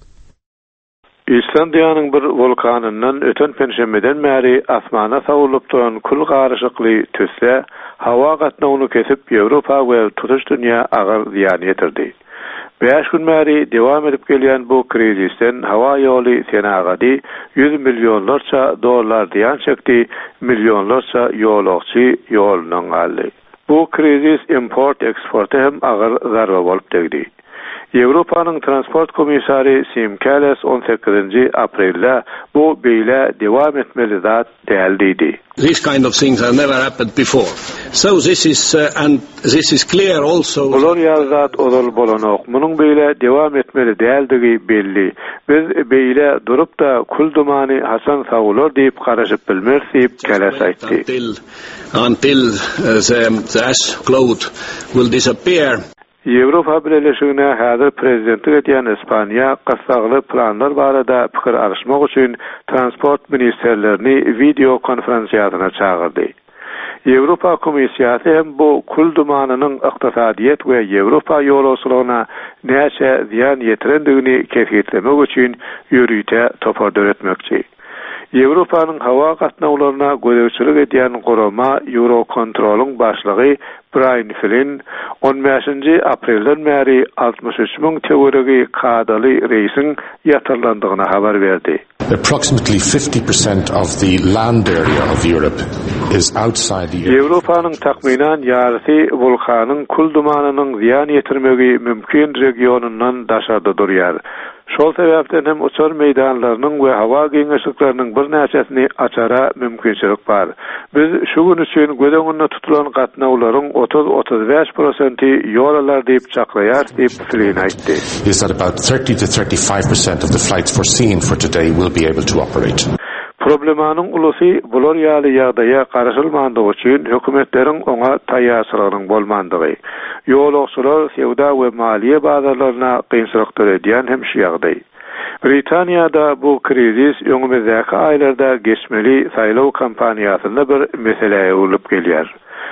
İslandiýanyň bir volkanyndan öten penşembeden märi asmana sawulyp duran kul garaşykly tösse hawa gatnawyny kesip Ýewropa we tutuş dünýä agar ziýan ýetirdi. beş gün märi dewam edip gelýän bu krizisten hawa ýoly senagady yüz millionlarça dollar diýen çekdi, millionlarça ýolagçy ýolundan galdy. Bu krizis import eksporty hem agar zarba bolup degdi. Ýewropanyň transport komissary Sim Kallas on sekizinji aprelde bu beýle dewam etmeli zat däldi. These kind of things have never happened before. So this is uh, and this is clear also. Bular ýazat odal bolanok. Munyň beýle dewam etmeli däldigi belli. Biz beýle durup da kul dumany Hasan Sawular diýip garaşyp bilmersip Kallas aýtdy. Until until uh, the, the ash cloud will disappear. Ýewropa Birleşigine häzir prezidentlik edýän Ispaniýa gassagly planlar barada pikir arşmak üçin transport ministerlerini video konferensiýasyna çağırdy. Ýewropa Komissiýasy hem bu kul dumanynyň ykdysadyýet we Ýewropa ýolagçylygyna näçe ziýan ýetirendigini kesgitlemek üçin ýürüýte topar döretmekçi. Ýewropanyň hawa gatnawlaryna göregçilik edýän gorama Eurocontrol'un başlygy Brian Flynn on beşinji aprelden beri altmış üç min teorigi kadaly reisin yatırlandygyna habar berdi. Approximately fifty percent of the land area of Europe is outside the Ýewropanyň takminan ýarysy volkanyň kul dumanynyň ziýan ýetirmegi mümkin regionundan daşarda durýar. Şol sebäpden hem uçar meýdanlarynyň we hawa giňişliklarynyň bir näçesini açara mümkinçilik bar. Biz şu gün üçin gödeňinde tutulan gatnawlaryň otuz otuz beş prosenti ýolalar diýip çaklaýar diýip Flynn aýtdy. Is that about thirty to thirty-five percent of the flights foreseen for today will be able to operate. Problemanyň ulusy bular ýaly ýagdaýa garaşylmandygy üçin hökümetleriň oňa taýýarçylygynyň bolmandygy. Ýolagçylar sewda we maliýe bazarlaryna kynçylyk töredýän hem şu ýagdaý. Britaniýada bu krizis öňümüzdäki aýlarda geçmeli saýlaw kampaniýasynda bir mesele bolup gelýär.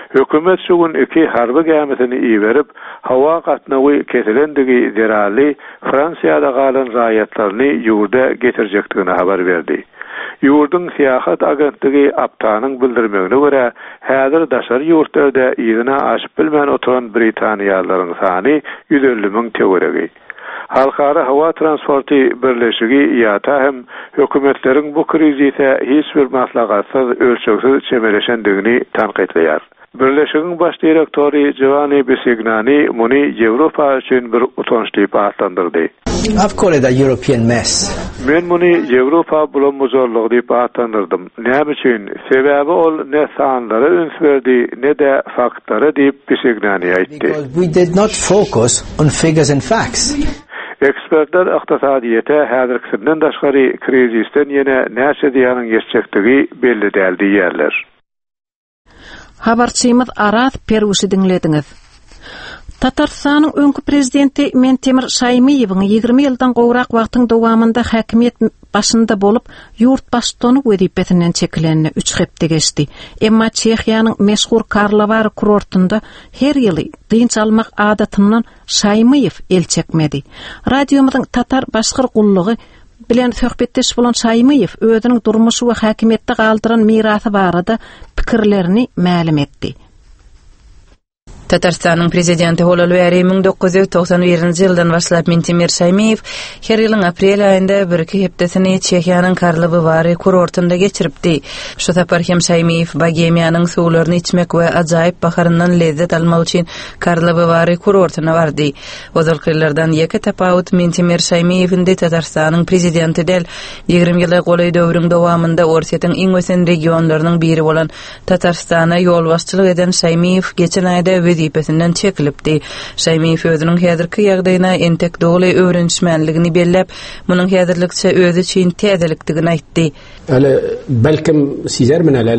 Hökümet şugun iki harby gämetini iýerip, hawa gatnawy keselendigi derali Fransiýada galan raýatlaryny ýurda getirjekdigini habar berdi. Ýurdun siýasat agentligi Aptanyň bildirmegine görä, häzir daşary ýurtlarda ýygyna aşyp bilmän oturan Britaniýalylaryň sany yüz elli miň tegeregi. Halkara Hawa Transporty Birleşigi ýa-da hem hökümetleriň bu krizise hiç bir maslahatsyz ölçeksiz çemeleşendigini tanqidleýär. Birleşigiň baş direktori Giovanni Bisignani muny Ýewropa üçin bir utanç diýip atlandyrdy. I've called it a European mess. Men muny Ýewropa bulanmazarlygy diýip atlandyrdym. Näme üçin? Sebäbi ol ne sanlara üns berdi, ne de faktlara diýip Bisignani aýtdy. Because we did not focus on figures and facts. Ekspertler iqtisadiýete häzirkisinden daşgary krizisten ýene näçe diýanyň geçjekdigi belli däl diýerler. Habarçymyz Arat Perwuşy dinlediňiz. Tatarstanyň öňkü prezidenti Mentemir Şaýmyýewiň ýygrimi ýyldan gowrak wagtyň dowamında häkimiýet başynda bolup, ýurt başçyny wezipetinden çekilenine üç hepde geçdi. Emma Çehiýanyň meşhur Karlovar kurortunda her ýyly dynç almak adatynyň Şaýmyýew el çekmedi. Radiomyzyň tatar başkyr gullugy bilen söhbetdeş bolan Şaýmyýew özüniň durmuşy we häkimetde galdyran mirasy barada pikirlerini ma'lum etdi. Tatarstanyň prezidenti bolaly bäri ming dokuz ýüz toksan birinji ýyldan başlap Mentemir Şaýmyýew her ýylyň aprel aýynda bir-iki hepdesini Çehiýanyň Karlovy kurortunda geçiripdi. Şu tapar hem Şaýmyýew Bogemiýanyň suwlaryny içmek we ajaýyp baharyndan lezzet almak üçin Karlovy kurortuna bardy. Ozalkyllardan ýeke tapawut Mentemir Şaýmyýewiň de Tatarstanyň prezidenti del ýygrimi ýyly golay döwrüň dowamında Orsiýatyň iň ösen regionlarynyň biri bolan Tatarstana ýol başçylyk eden Şaýmyýew geçen aýda wezipetinden çekilipdi. Şaýmyýew özüniň häzirki ýagdaýyna entek dogly öwrenişmänligini belläp, munyň häzirlikçe özü üçin täzelikdigini aýtdy. Ala belkim sizermen ala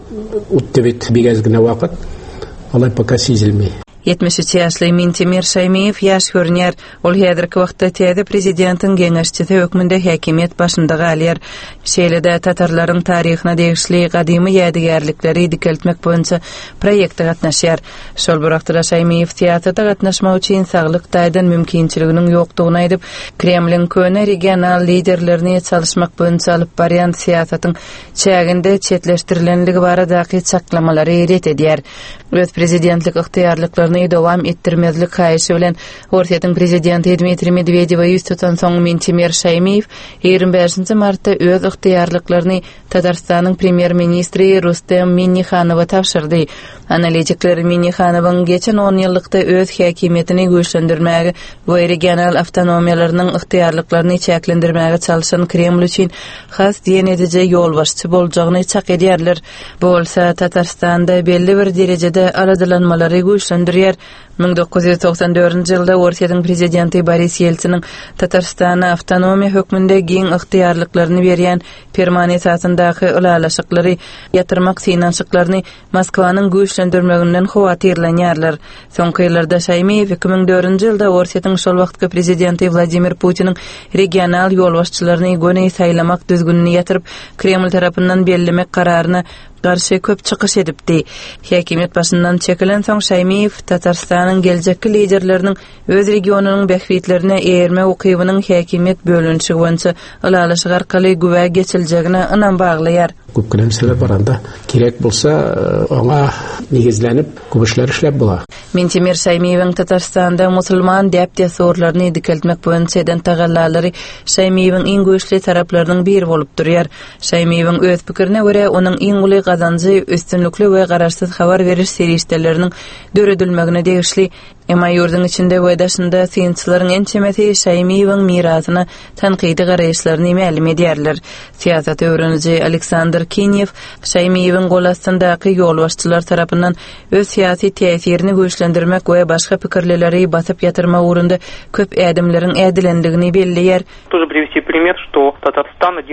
utdebit bigezgine wagt. Olay paka sizilmi. yetmiş üç ýaşly Mentemir Şaýmyýew ýaş görnýär. Ol häzirki wagtda täze prezidentiň geňeşçisi hökmünde häkimiýet başynda galýar. Şeýlede tatarlaryň taryhyna degişli gadymy ýadygarlykları dikeltmek boýunça proýekde gatnaşýar. Şol bir wagtda Şaýmyýew teatrda gatnaşmak üçin saglyk taýdan mümkinçiliginiň ýokdugyny aýdyp, Kremliň köne regional liderlerini çalışmak boýunça alyp barýan siýasatyň çäginde çetleşdirilenligi baradaky çaklamalary ret edýär. Öz prezidentlik yktyýarlyklaryny dowam etdirmezlik haýyşy bilen Orsiýatyň prezidenti Dmitri Medvedew ýüz tutan soň Mentemir Şaýmyýew ýygrimi beşinji martda öz yktyýarlyklaryny Tatarstanyň premier ministri Rustem Minnihanowa tapşyrdy. Analitikler Minnihanowyň geçen on ýyllykda öz häkimetini güýçlendirmäge we regional awtonomiýalarynyň yktyýarlyklaryny çäklendirmäge çalışan Kreml üçin has diýen ediji ýol başçy boljagyny çak edýärler. Bu bolsa Tatarstanda belli bir derejede aradylanmalary güýçlendirýär. ming dokuz ýüz toksan dördünji ýylda Orsiýatyň prezidenti Boris Yeltsiniň Tatarstana awtonomiýa hökmünde giň yktyýarlyklaryny berýän permanent satyndaky ulalaşyklary ýatyrmak synançyklaryny Moskwanyň güýçlendirmeginden howatyrlanýarlar. Soňky ýyllarda Şaýmyýew iki ming dördünji ýylda Orsiýatyň şol wagtky prezidenti Vladimir Putiniň regional ýol başçylaryny göni saýlamak düzgünini ýatyryp Kreml tarapyndan bellemek kararyna garşy köp çykyş edipdi. Häkimet başyndan çekilen soň Şaýmyýew Tatarstanyň geljekki liderleriniň öz regionunyň bähwitlerine eýerme ukybynyň häkimet bölünçi boýunça ulalaşyk arkaly güwä geçiljegine ynam baglaýar. Köpkülem sebep baranda kerek bolsa oňa negizlenip köpüşler işlep bolar. Mentemir Şaýmyýewiň Tatarstanda musulman diýip desorlaryny dikeltmek boýunça eden tagallalary Şaýmyýewiň iň güýçli taraplarynyň biri bolup durýar. Şaýmyýewiň öz pikirine görä onuň iň uly gazanjy üstünlükli we garaşsyz habar beriş serişdeleriniň döredilmegine degişli Emma ýurdun içinde we daşynda synçylaryň ençemeti Şaýmyýewiň mirasyna tanqidi garaýşlaryny ma'lum edýärler. Siýasat öwreniji Aleksandr Kinyev Şaýmyýewiň golasyndaky ýol başçylar tarapyndan öz syýasy täsirini güýçlendirmek we başga pikirleri basyp ýatyrmak urunda köp ädimleriň ädilendigini belleýär. Тоже привести пример, что Татарстан один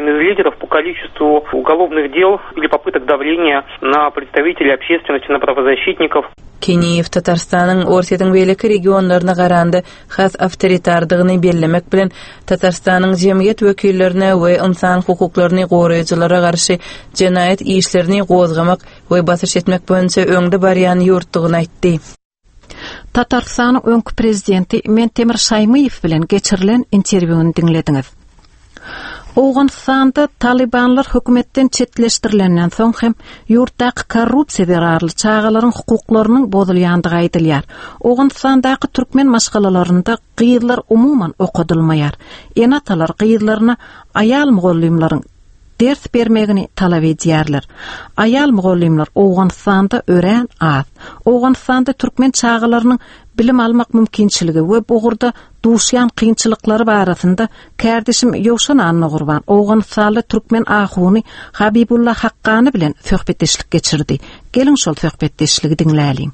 одним из лидеров по количеству уголовных дел или попыток давления на представителей общественности, на правозащитников. Keniyev Tatarstanyň ortadan beýleki regionlaryna garandy has awtoritardygyny bellemek bilen Tatarstanyň jemgyýet wekillerine we insan hukuklaryny goraýjylara garşy jenaýat işlerini gozgamak we basyş etmek boýunça öňde barýan ýurtdygyny aýtdy. Tatarstanyň öňkü prezidenti Mentemir Şaýmyýew bilen geçirilen interwýuny dinlediňiz. Awganistanda Talibanlar hökümetden çetleşdirilenden soň hem ýurtdaky korrupsiýa zararly çağalaryň hukuklarynyň bozulýandygy aýdylýar. Awganistandaky türkmen maşgalalarynda gyýylar umuman okudylmaýar. Enatalar gyýylaryna aýal mugallimlaryň ders bermegini talap edýärler. Aýal mugallimler Awganistanda ören az. Awganistanda türkmen çağalarynyň bilim almak mümkinçiligi we bugurda duşyan kynçylyklary barasynda kärdeşim Ýowşan Anna Gurban Awganistanly türkmen ahuny Habibullah Haqqany bilen söhbetdeşlik geçirdi. Gelin şol söhbetdeşligi dinläýin.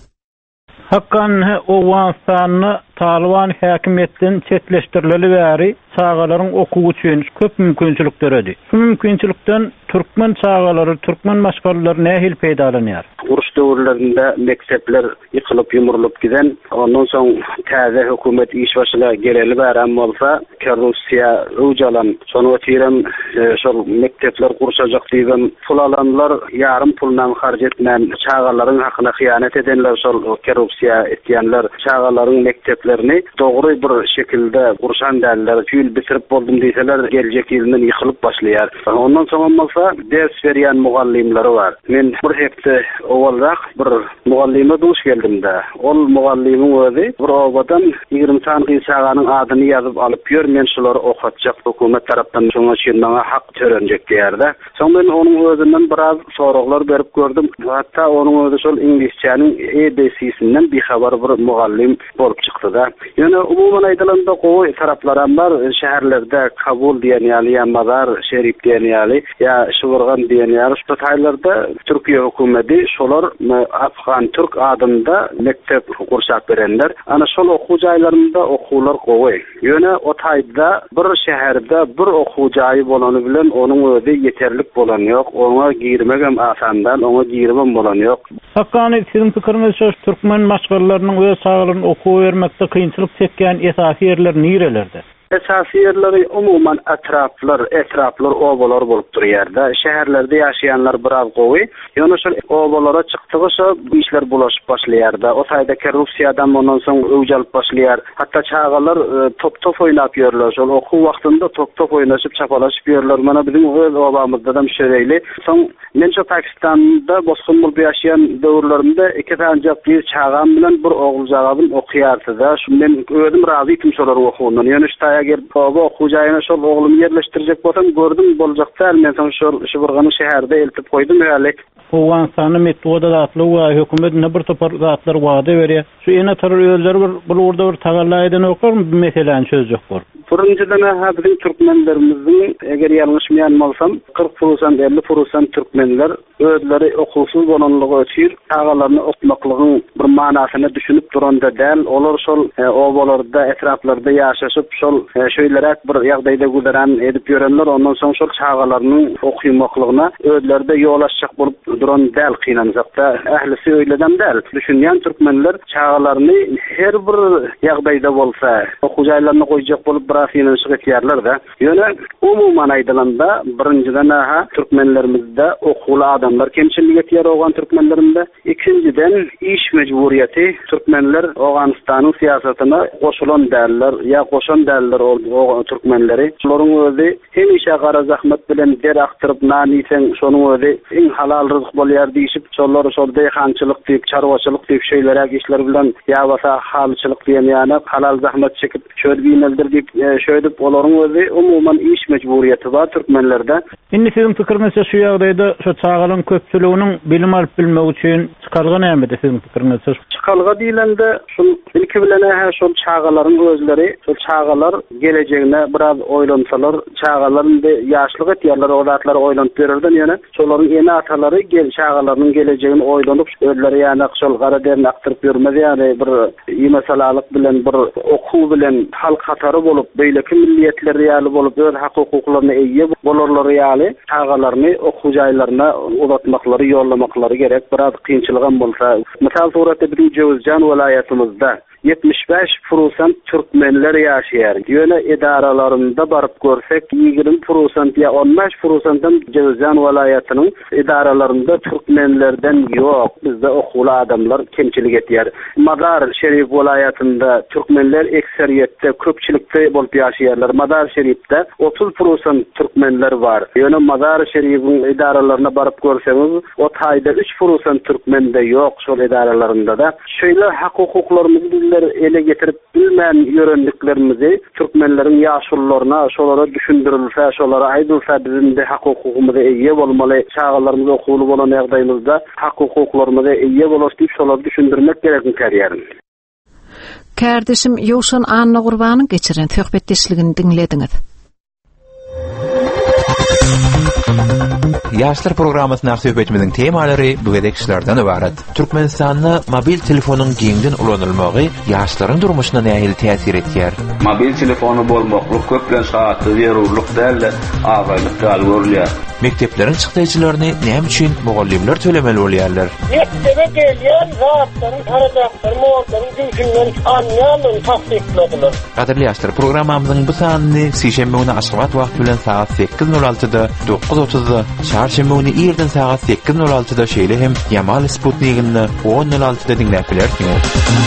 Haqqan Awganistanyny Taliban häkimetden çetleşdirileli bäri çağalaryň okuw üçin köp mümkinçilikler edi. Bu mümkinçilikden türkmen çağalary, türkmen maşgallary nähil peýdalanýar? Uruş döwürlerinde mektepler ýykylyp ýumrulyp giden, ondan soň täze hökümet iş başyna geleli bären bolsa, korrupsiýa öwjalan, şonu ötürem şol mektepler gurşajak diýen pulalanlar ýarym puldan harj etmän çağalaryň hakyna hyýanet edenler, şol korrupsiýa etýänler çağalaryň mekteplerini dogry bir şekilde gurşan däller, ýyl bitirip boldum diýseler, geljek ýylyň ýykylyp başlaýar. Ondan soň bolsa ders berýän mugallimleri bar. Men bir hepde owalrak bir mugallime duş geldim-de. Ol mugallimiň özi bir obadan ýygrimi sanky çağanyň adyny ýazyp alyp ýör, men şolary okatjak hökümet tarapdan şoňa şeň maňa hak törenjek diýärde. Soň men onuň özünden biraz soraglar berip gördüm. Hatda onuň özi şol ingilisçäniň E B C'sinden bir habar bir mugallim bolup çykdy-da. Ýöne umuman aýdylanda gowy taraplar bar, şäherlerde Kabul diýen ýaly, Mazar Şerif diýen ýaly, ýa Şuwurgan diýen ýaly şu taýlarda Türkiýe hökümeti şolar Afgan Türk adında mektep gurşap berenler. Ana şol okuw jaýlarynda okuwlar gowy. Ýöne o taýda bir şäherde bir okuw jaýy bolany bilen onuň özi ýeterlik bolan ýok. Oňa girmek hem asandan, oňa girmem bolan ýok. Haqqany siziň pikiriňizçe türkmen maşgallarynyň öz sagalaryny okuw bermekde kynçylyk çekýän esasy ýerler nirelerde? Esasy ýerleri umuman etraplar, etraplar obalar bolup durýar-da. Şäherlerde ýaşaýanlar biraz gowy. Ýöne şol obalara çykdygyça bu işler bulaşyp başlaýar-da. O taýda korrupsiýadan ondan soň öwjalyp başlaýar. Hatda çağalar e, top top oýnap ýörler. Şol okuw wagtynda top top oýnaşyp çapalaşyp ýörler. Mana bizim öz obamyzda da şeýle. Soň men şu Pakistanda bosgun bolup ýaşaýan döwürlerimde iki tanjak bir çağam bilen bir ogul jagabym okuýardy-da. Şu men özüm razy kim şolar okuwundan. Ýöne eger baba okuw jaýyna şol oglumy ýerleşdirjek bolsam gördüm boljak-da, men soň şol Şuwurgany şäherde eltip goýdum ýaly. Awganistanyň metoda zatly we hökümet ne bir topar zatlar wada berýär. Şu ene tarap özleri bir bulurda bir tagallaýdan okarmy bu meseleni çözjek bol. Birinjiden ha bizim türkmenlerimiziň eger ýalňyşmaýan bolsam kırk prosent elli prosent türkmenler özleri okuwsuz bolanlygy üçin tagalaryny okmaklygyň bir manasyny düşünüp duranda däl, olar şol e, obalarda etraplarda ýaşaşyp şol e, şöýlerek bir ýagdaýda güleran edip ýörenler, ondan soň şol çağalarynyň okuýmaklygyna özlerinde ýol açjak bolup duran däl kynanjakda ählisi öýleden däl. Düşünýän türkmenler çağalaryny her bir ýagdaýda bolsa okuw jaýlaryna goýjak bolup biraz ýynyşyk etýärler-de. Ýöne umuman aýdylanda birinciden ha türkmenlerimizde okuwly adamlar kemçilik etýär ogan türkmenlerinde. İkinciden iş mecburiyeti türkmenler Awganistanyň siýasatyna goşulan däller ýa goşan däller o türkmenleri. Şolaryň özi hemişe gara zahmet bilen der aktyryp nanisen şonuň özi iň halal rızık bolýar diýip şolary şol deýhançylyk diýip çarwaçylyk diýip şeýlerek işler bilen ýa wasa halçylyk diýen ýany halal zahmet çekip çölbiýineldir diýip şöýdip olaryň özi umuman iş mecburiyeti bar türkmenlerde. Indi siziň pikiriňizçe şu ýagdaýda şu çağalaryň köpçüliginiň bilim alyp bilmek üçin çykargan näme siziň pikiriňizçe? Çykalga diýilende şol ilki bilen ha şol çağalaryň özleri, şol çağalar gelejegine biraz oýlansalar, çağalaryň da ýaşlyk etýärler, o zatlar oýlanyp bererden ýöne şolaryň ene atalary gel çağalaryň gelejegini oýlanyp özleri ýani şol gara derini aktyryp ýörmedi, ýani bir ýemesalalyk bilen bir okuw bilen halk hatary bolup beýleki milliyetler ýaly bolup öz hak hukuklaryna eýe bolarlar ýaly tagalaryny okuw jaýlaryna uzatmaklary, ýollamaklary gerek. Biraz kynçylygam bolsa, mysal suratda bizim Jowzjan welaýatymyzda yetmiş beş prosent Türkmenler ýaşaýar. Ýöne idaralarynda baryp görsek yigirmi prosent ýa on beş prosentdan Jowzjan welaýatynyň idaralarynda Türkmenlerden ýok. Bizde okuwly adamlar kemçilik etýär. Mazar Şerif welaýatynda Türkmenler ekseriýetde köpçilikde bolup ýaşaýarlar. Mazar Şerifde otuz prosent Türkmenler bar. Ýöne Mazar Şerifiň idaralaryna baryp görseňiz, o taýda üç prosent Türkmende ýok şol idaralarynda da. Şeýle hak hukuklarymyzy ele getirip bilmän ýörendiklerimizi Türkmenleriň ýaşullaryna şolara düşündirilse, şolara aýdylsa bizim de hak hukukymyza eýe bolmaly, çağalarymyz okuwly bolan ýagdaýymyzda hak hukuklarymyza eýe bolar diýip şolary düşündirmek gerekli kärýärim. Kardeşim Ýowşan Anna Gurbanyň geçiren söhbetdeşligini dinlediňiz. Yaşlar programmasyna söhbetimizin temalary bu gedekçilerden ibaret. Türkmenistanda mobil telefonyň giňden ulanylmagy yaşlaryň durmuşyna nähili täsir etýär? Mobil telefonu bolmaklyk köplen saatly ýerurlyk däl, agalyk gal görülýär. Mektepleriň çykdyjylaryny näme üçin mugallimler tölemeli bolýarlar? Mektebe gelýän zatlaryň tarajaklaryň, mowatlaryň düşünýän anýalyň tasdikladiler. Gaderli yaşlar programmamyzyň bu sanyny sişembe güni aşgabat wagt bilen saat sekiz nol altıda, dokuz otuzda, çarşembe güni ýerden saat sekiz nol altıda şeýle hem Yamal Sputnikini on nol altıda dinläp bilersiňiz.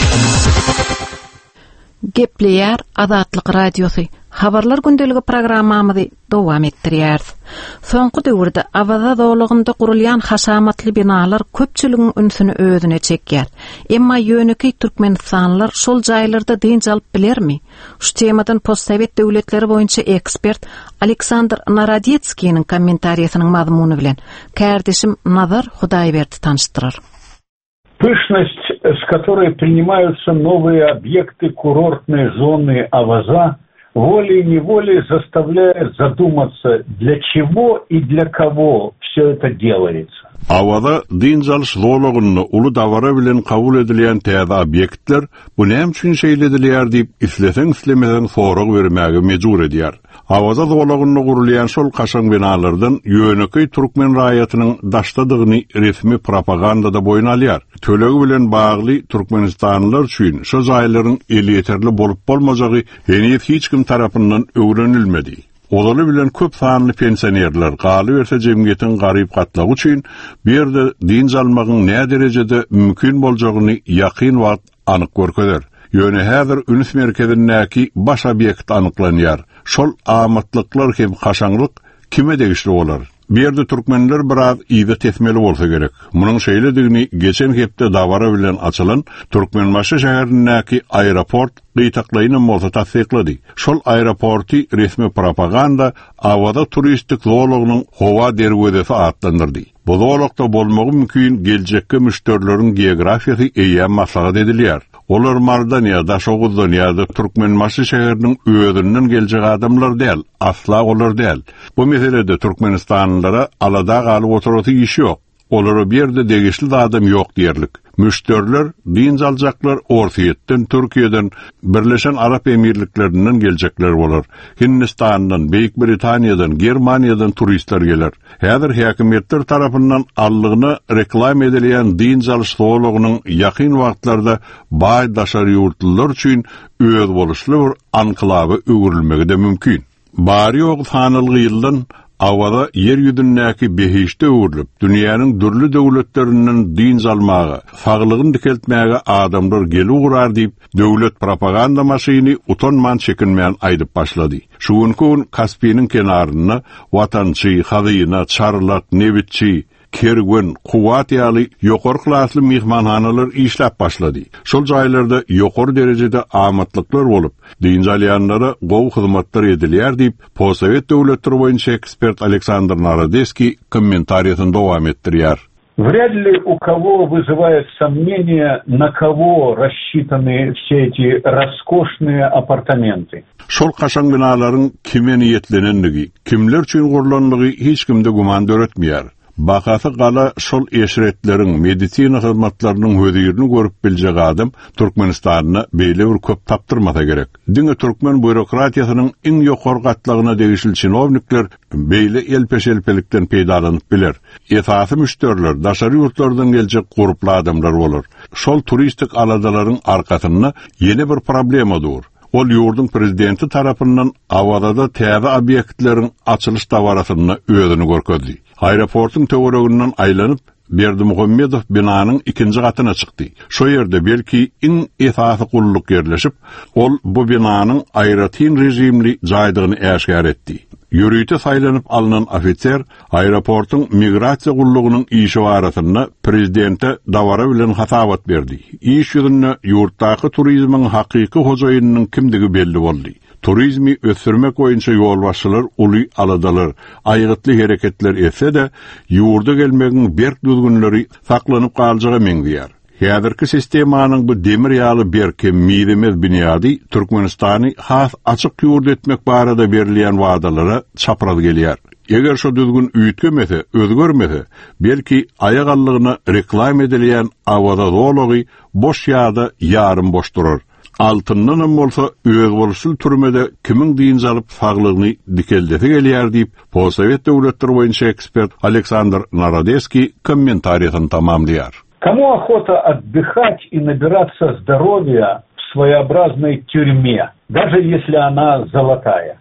Gepleýär Azatlyk radiosy. Habarlar gündeligi programmamyzy dowam etdirýär. Soňky döwürde awaza dowlugynda gurulýan haşamatly binalar köpçüligiň ünsüni özüne çekýär. Emma ýöneki türkmenistanlylar şol jaýlarda dinç alyp bilermi? Şu temadan postsovet döwletleri boýunça ekspert Aleksandr Narodetskiň kommentariýasynyň mazmuny bilen kardeşim Nazar Hudaýberdi tanıştyrar. Пышность, с которой принимаются новые объекты курортной зоны Аваза, волей-неволей заставляет задуматься, для чего и для кого все это делается. Awada dinjal şloğlugyny uly dawara bilen kabul edilýän täze objektler bu näme üçin şeýledilýär diýip isleseň islemeden sorag bermäge mejbur edýär. Awada şloğlugyny gurulýan şol kaşaň binalardan ýöneki türkmen raýatynyň daşdadygyny resmi propagandada boýun alýar. Tölegi bilen bagly türkmenistanlylar üçin şu jaýlaryň eli ýeterli bolup bolmajagy henüz hiç kim tarapyndan öwrenilmedi. Olaly bilen köp sanly pensionerler galy berse jemgyýetiň garyp gatlagy üçin bir ýerde dinç almagyň näme derejede mümkin boljagyny ýakyn wagt anyk görkezler. Ýöne häzir üns merkezindäki baş obyekt anyklanýar. Şol amatlyklar hem haşaňlyk kime degişli bolar? Bir ýerde türkmenler biraz iýde tesmeli bolsa gerek. Munyň şeýledigini geçen hepde dawara bilen açylan Türkmenbaşy şäherindäki aeroport gytaklaýyny bolsa tasdiklady. Şol aeroporty resmi propaganda awada turistik zowlugynyň howa derwedesi atlandyrdy. Bu zowlukda bolmagy mümkin geljekde müşterileriň geografiýasy eýe maslahat edilýär. Olar Mardaniýa, Daşoğuzdan ýa-da Türkmenbaşy şäheriniň özünden geljek adamlar däl, asla olar däl. Bu meselede Türkmenistanlylara alada galyp oturasy iş ýok. Olara bir ýerde degişli adam ýok diýerlik. Müşteriler, dinç aljaklar Orsiýetden, Türkiýeden, Birleşen Arap Emirliklerinden geljekler bolar. Hindistandan, Beýik Britaniýadan, Germaniýadan turistler geler. Häzir häkimetler tarapyndan allygyny reklam edilýän dinç alyş sowlugynyň ýakyn wagtlarda baý daşary ýurtlylar üçin öz boluşly bir anklawy öwrülmegi de mümkin. Bary ýok sanyly ýyldan awada yer ýüzündäki behişde öwrülip, dünýäniň dürli döwletlerinden dinç almagy, saglygyny dikeltmäge adamlar gelip urar diýip döwlet propaganda maşyny utanman çekinmän aýdyp başlady. Şu gün Kaspiýanyň kenaryna watançy, hazyna, çarlak, nebitçi, kergen, kuwat ýaly ýokary klasly mehmanhanalar işläp başlady. Şol jaýlarda ýokary derejede amatlyklar bolup, dinç alýanlara gowy hyzmatlar edilýär diýip postsovet döwletleri boýunça ekspert Aleksandr Narodetski kommentariýasyny dowam etdirýär. Вряд ли у кого вызывает сомнение, на кого рассчитаны все эти роскошные апартаменты. Şol kaşaň binalaryň kime niýetlenendigi, kimler üçin gurulanlygy hiç kimde guman döretmeýär. Bakatı gala şol eşretlerin medisina hizmetlerinin hödüyürünü görüp bilecek adam Türkmenistan'ına beyle bir köp taptırmasa gerek. Dini Türkmen bürokratiyasının en yukarı katlığına değişil çinovnikler beyle elpeş-elpelikten peydalanıp biler. Esası müşteriler, daşarı yurtlardan gelecek gruplu adamlar olur. Şol turistik aladaların arkasında yeni bir problema doğur. Ol yurdun prezidenti tarafından avadada täze obyektlerin açılış davarasını öýdüni görkezdi. Aeroportun töwereginden aýlanyp Berdimuhammedow binanyň ikinji gatyna çykdy. Şo ýerde belki in esasy gulluk yerleşip, ol bu binanyň aýratin rejimli jaýdygyny äşgär etdi. Yürüyte saýlanyp alınan ofitser aeroportun migrasiya gullugynyň işi barasynda prezidente dawara bilen hasabat berdi. İş ýüzünde ýurtdaky turizmiň hakyky hojaýynynyň kimdigi belli boldy. Turizmi ösürmek boýunça ýolbaşçylar uly aladalar, aýgytly hereketler etse de ýurda gelmegiň berk düzgünleri saklanyp galjagy meňdiýär. Häzirki sistemanyň bu demir ýaly berke miýdemez büniýady Türkmenistany has açyk ýurda etmek barada berilen wadalara çapraz gelýär. Eger şo düzgün üýtgemese, özgörmese, belki aýagallygyna reklam edilen awada zoology boş ýa-da ýarym boş durar. Altından bolsa öýeg boluşul türmede kimiň diýin alyp saglygyny dikeldese gelýär diýip Possovet döwletleri boýunça ekspert Александр Народецкий комментарийын тамамлýar. Кому охота отдыхать и набираться здоровья в своеобразной тюрьме, даже если она золотая?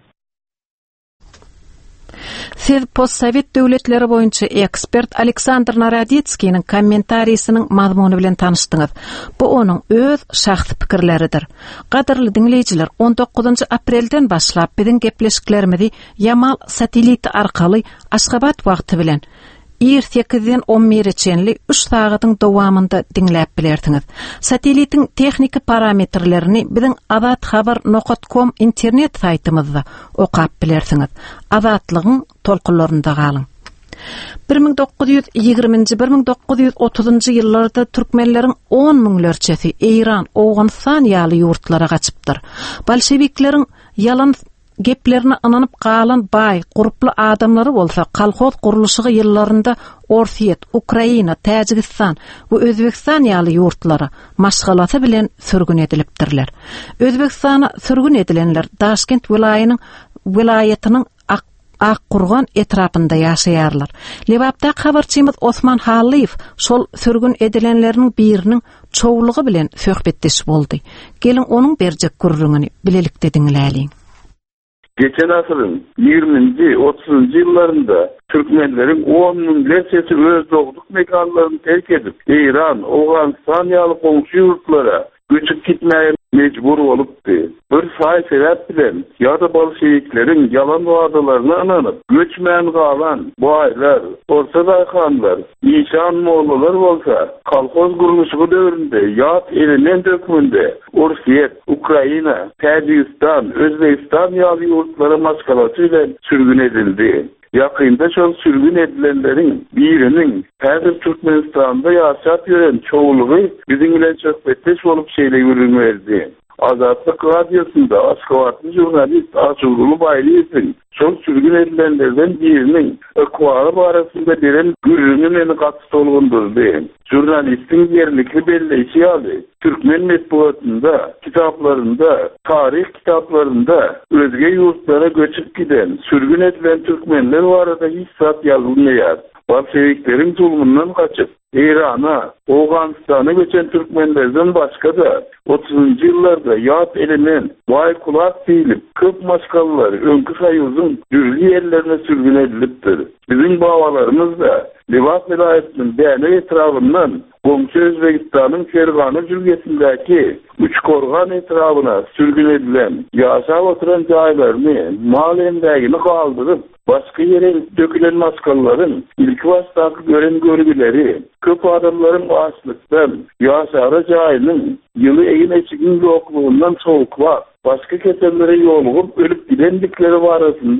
Siz postsovet döwletleri boýunça ekspert Александр Народецкийň kommentariýasynyň mazmuny bilen tanışdyňyz. Bu onuň öz şahsy pikirleridir. Gaderly dinleýijiler, on dokuzunçy aprelden başlap biziň gepleşiklerimizi Yamal sateliti arkaly Aşgabat wagty bilen ýigirme sekizden on bir çenli üç sagatyň dowamında dinläp bilersiňiz. Satelitin tehnika parametrlerini biziň azat habar nokta com internet saýtymyzda okap bilersiňiz. Azatlygyň tolkunlarynda galyň. bir ming dokuz yüz ýygrymynjy bir ming dokuz yüz otuzunjy ýyllarda türkmenleriň on müňlerçesi Eýran, Owganistan ýaly ýurtlara gaçypdyr. Bolşevikleriň yalan geplerini ananyp galan bay, guruply adamlary bolsa, kolhoz guruluşy ýyllarynda Orsiýet, Ukraina, Täjikistan we Özbekistan ýaly ýurtlara maşgalasy bilen sürgün edilipdirler. Özbekistana sürgün edilenler Daşkent vilayatynyň vilayatynyň Akqurgan etrapynda ýaşaýarlar. Lebapda habarçymyz Osman Haliýew şol sürgün edilenleriniň biriniň çoğulugy bilen söhbetdeş boldy. Gelin onuň berjek gurrungyny bilelikde dinläliň. Geçen asırın ýygrimiňji otuzunjy ýyllarynda türkmenleriň on müňlerçesi öz dogduk mekanlaryny terk edip Eýran, Owganistan ýaly goňşy ýurtlara göçüp gitmäge mecbur bolupdy. Bir saý sebäp bilen ýa-da bolşewikleriň yalan wagdalaryna ananyp göçmän galan baýlar, orta daýhanlar, ýeşan mollalar bolsa, kolhoz guruluşy döwründe ýat elenen döküminde Orsiýet, Ukraina, Täjikistan, Özbekistan ýaly ýurtlara maskalasy bilen sürgün edildi. Yakında şol sürgün edilenlerin birinin häzir Türkmenistanda ýaşap ýören çoğulugy biziň bilen söhbetdeş bolup şeýle ýürünmedi. Azatlyk radiosunda Aşgabatly jurnalist Aşurulu Baýlyň şol sürgün edilenlerden birinin ökwary barasynda beren gürrüňi meni gaty dolgundurdy. Jurnalistiň ýerlikli belleşi ýaly Türkmen medeniýetinde, kitaplarında, tarih kitaplarında özge ýurtlara göçüp giden, sürgün edilen türkmenler barada hiç zat ýazylmaýar. Bolşewikleriň zulmyndan kaçıp Eýrana, Owganistana göçen türkmenlerden başga da otuzunjy ýyllarda ýat elenen, baý kulak diýilip, köp maşgallalar öňkü saýyzyň dürli ýerlerine sürgün edilipdir. Biziň babalarymız da Livat vilayatynyň Bäne etrafyndan goňşy Özbekistanyň Fergana jülgesindäki Üçkorgan etrabyna sürgün edilen, ýaşap oturan jaýlaryny, mal endägini galdyryp, başka yere dökülen maskallaryň ilk başdaky gören görgüleri, köp adamlaryň açlykdan, ýaşary jaýynyň ýyly egin eçigin ýoklugundan sowuklap, başka keselleri ýolugyp ölüp gidendikleri barasynda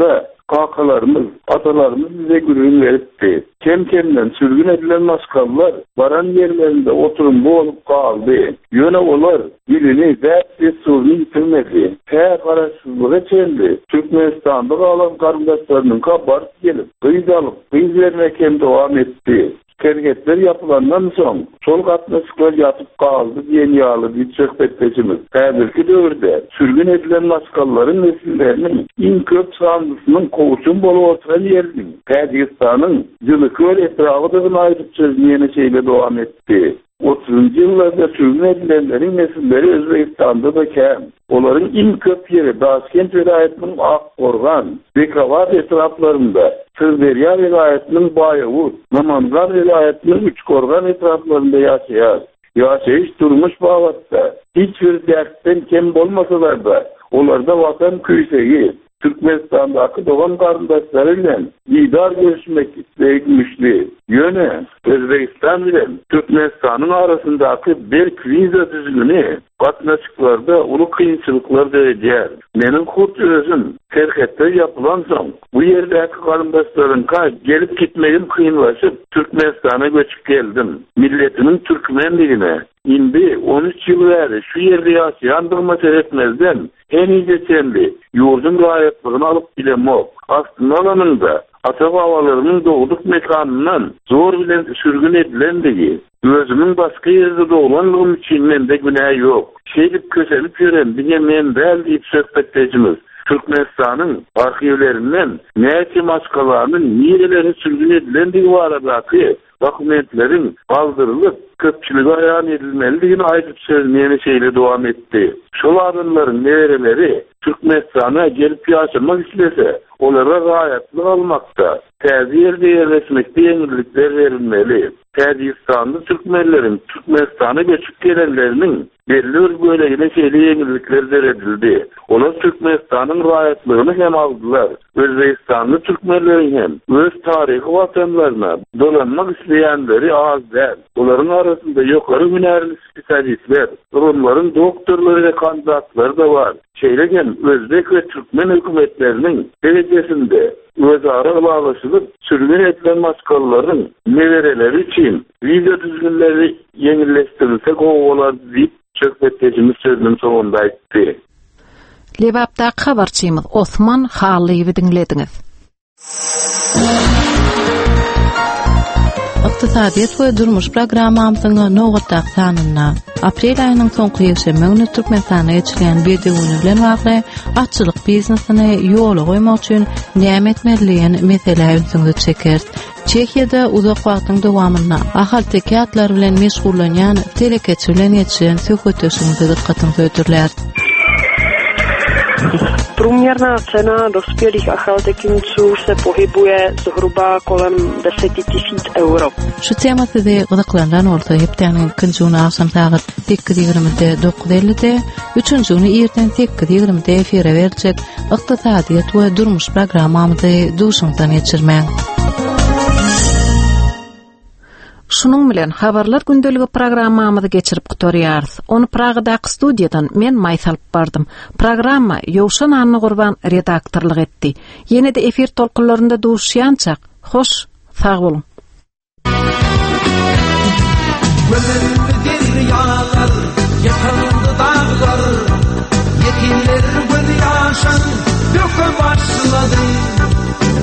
kakalarımız, atalarımız bize gürün veripdi. Kem-kemden sürgün edilen maskallar varan yerlerinde oturumlu olup kaldı. Yöne olar dilini dert ve sorunu yitirmedi. Her karasızlığa çeldi. Türkmenistan'da kalan kardeşlerinin kabarıp gelip kıyız alıp kıyız vermek hem devam etti. Tergetler yapılandan son sol katnaşıklar yatıp kaldı diyen yağlı bir söhbetleşimiz. Kadirki dövrde sürgün edilen maskalların nesillerinin in köp sağındısının kovuşun bolu oturan yerinin Kadistan'ın Cılıköl etrafıdığını ayrıp sözleyene şeyle devam etti. otuzuncu yıllarda sürgün edilenlerin nesilleri Özbekistan'da da kem. Onların in köp yeri Daskent vilayetinin Akkorgan, Bekavat etraflarında, Sırderya vilayetinin Bayavut, Namangan vilayetinin Üçkorgan etraflarında yaşayar. Yaşayış durmuş bağlatta. Hiçbir dertten kem olmasalar da, onlarda vatan küyseyi, Türkmenistan'daki doğan kardeşleriyle idar görüşmek isteymişti. Yöne Özbekistan ile Türkmenistan'ın arasındaki bir vize düzgünü katnaşıklarda ulu kıyınçılıklar dereceğer. Menin kurt özüm terkette yapılan son bu yerdeki kardeşlerin gelip gitmeyim kıyınlaşıp Türkmenistan'a göçüp geldim. Milletinin Türkmenliğine indi on üç yıl verdi. Şu yerde yaşayandırma seyretmezden en iyi geçerli yurdun gayetliğini alıp bilemok. Aslında alanında Atak havalarının doğduk mekanından zor bilen sürgün edilendiği, gözümün başka yerde doğulanlığım içinden de günah yok. Şeylip köselip yören binemeyen değil deyip söhbetlecimiz. Türkmenistan'ın arşivlerinden neyse maskalarının niyeleri sürgün edilendiği var aradaki dokumentlerin kaldırılıp köpçülüğü ayağın edilmeliğini ayıp söyleyene şeyle devam etti. Şol adımların nereleri Türkmenistan'a gelip yaşamak istese onlara gayetli almakta. Terzi yerde yerleşmekte yenilikler verilmeli. Terzistanlı Türkmenlerin Türkmenistan'a geçip gelenlerinin belli bir bölgeyle şeyli yenilikler verildi. Onlar Türkmenistan'ın rahatlığını hem aldılar. Özbekistanlı Türkmenlerin hem öz tarihi vatanlarına dolanmak isteyenleri az değil. Onların arasında yukarı hünerli spesialistler, onların doktorları ve kandidatları da var. Şeylegen Özbek ve Türkmen hükümetlerinin derecesinde özara bağlaşılıp sürgün edilen maskalıların mevereleri için vize düzgünleri yenileştirilse kovalar deyip söhbetleşimiz sözünün sonunda etti. Lebapda habarçıyımız Osman Xalıyev'i dinlediniz. İqtisadiyet we durmuş programmamyzyň nowatdak sanynda aprel aýynyň soňky ýeşemegini Türkmenistana ýetişen bedewini bilen wagly atçylyk biznesine ýola goýmak üçin näme etmeliligini meseleler üstünde çeker. Çekiýada uzak wagtyň dowamynda ahal teatlar bilen meşgullanýan telekeçi bilen ýetişen söhbetleşiginde dikkatyny söýdirler. Průměrná cena dospělých achaltekinců se pohybuje zhruba kolem deset tisíc euro. Şu temasida gyzyklandan bolsa hepdeniň ikinji aşam saat sekiz ýigrimide dokuz ellide, üçünjüni erten sekiz ýigrimide efire berjek Iqtisadiyet we durmuş programmamyzy duşundan geçirmäň. Şunun bilen habarlar gündeligi programmamyzy geçirip gutaryarys. Onu Pragadaky studiýadan men maýsalyp bardym. Programma Ýowşan Anny Gurban redaktorlyk etdi. Ýene-de efir tolkunlarynda duşýançak. Hoş, sag bolun. Gönüllüdir yağlar, yakıldı dağlar, yetimler bir yaşan, dökü başladı.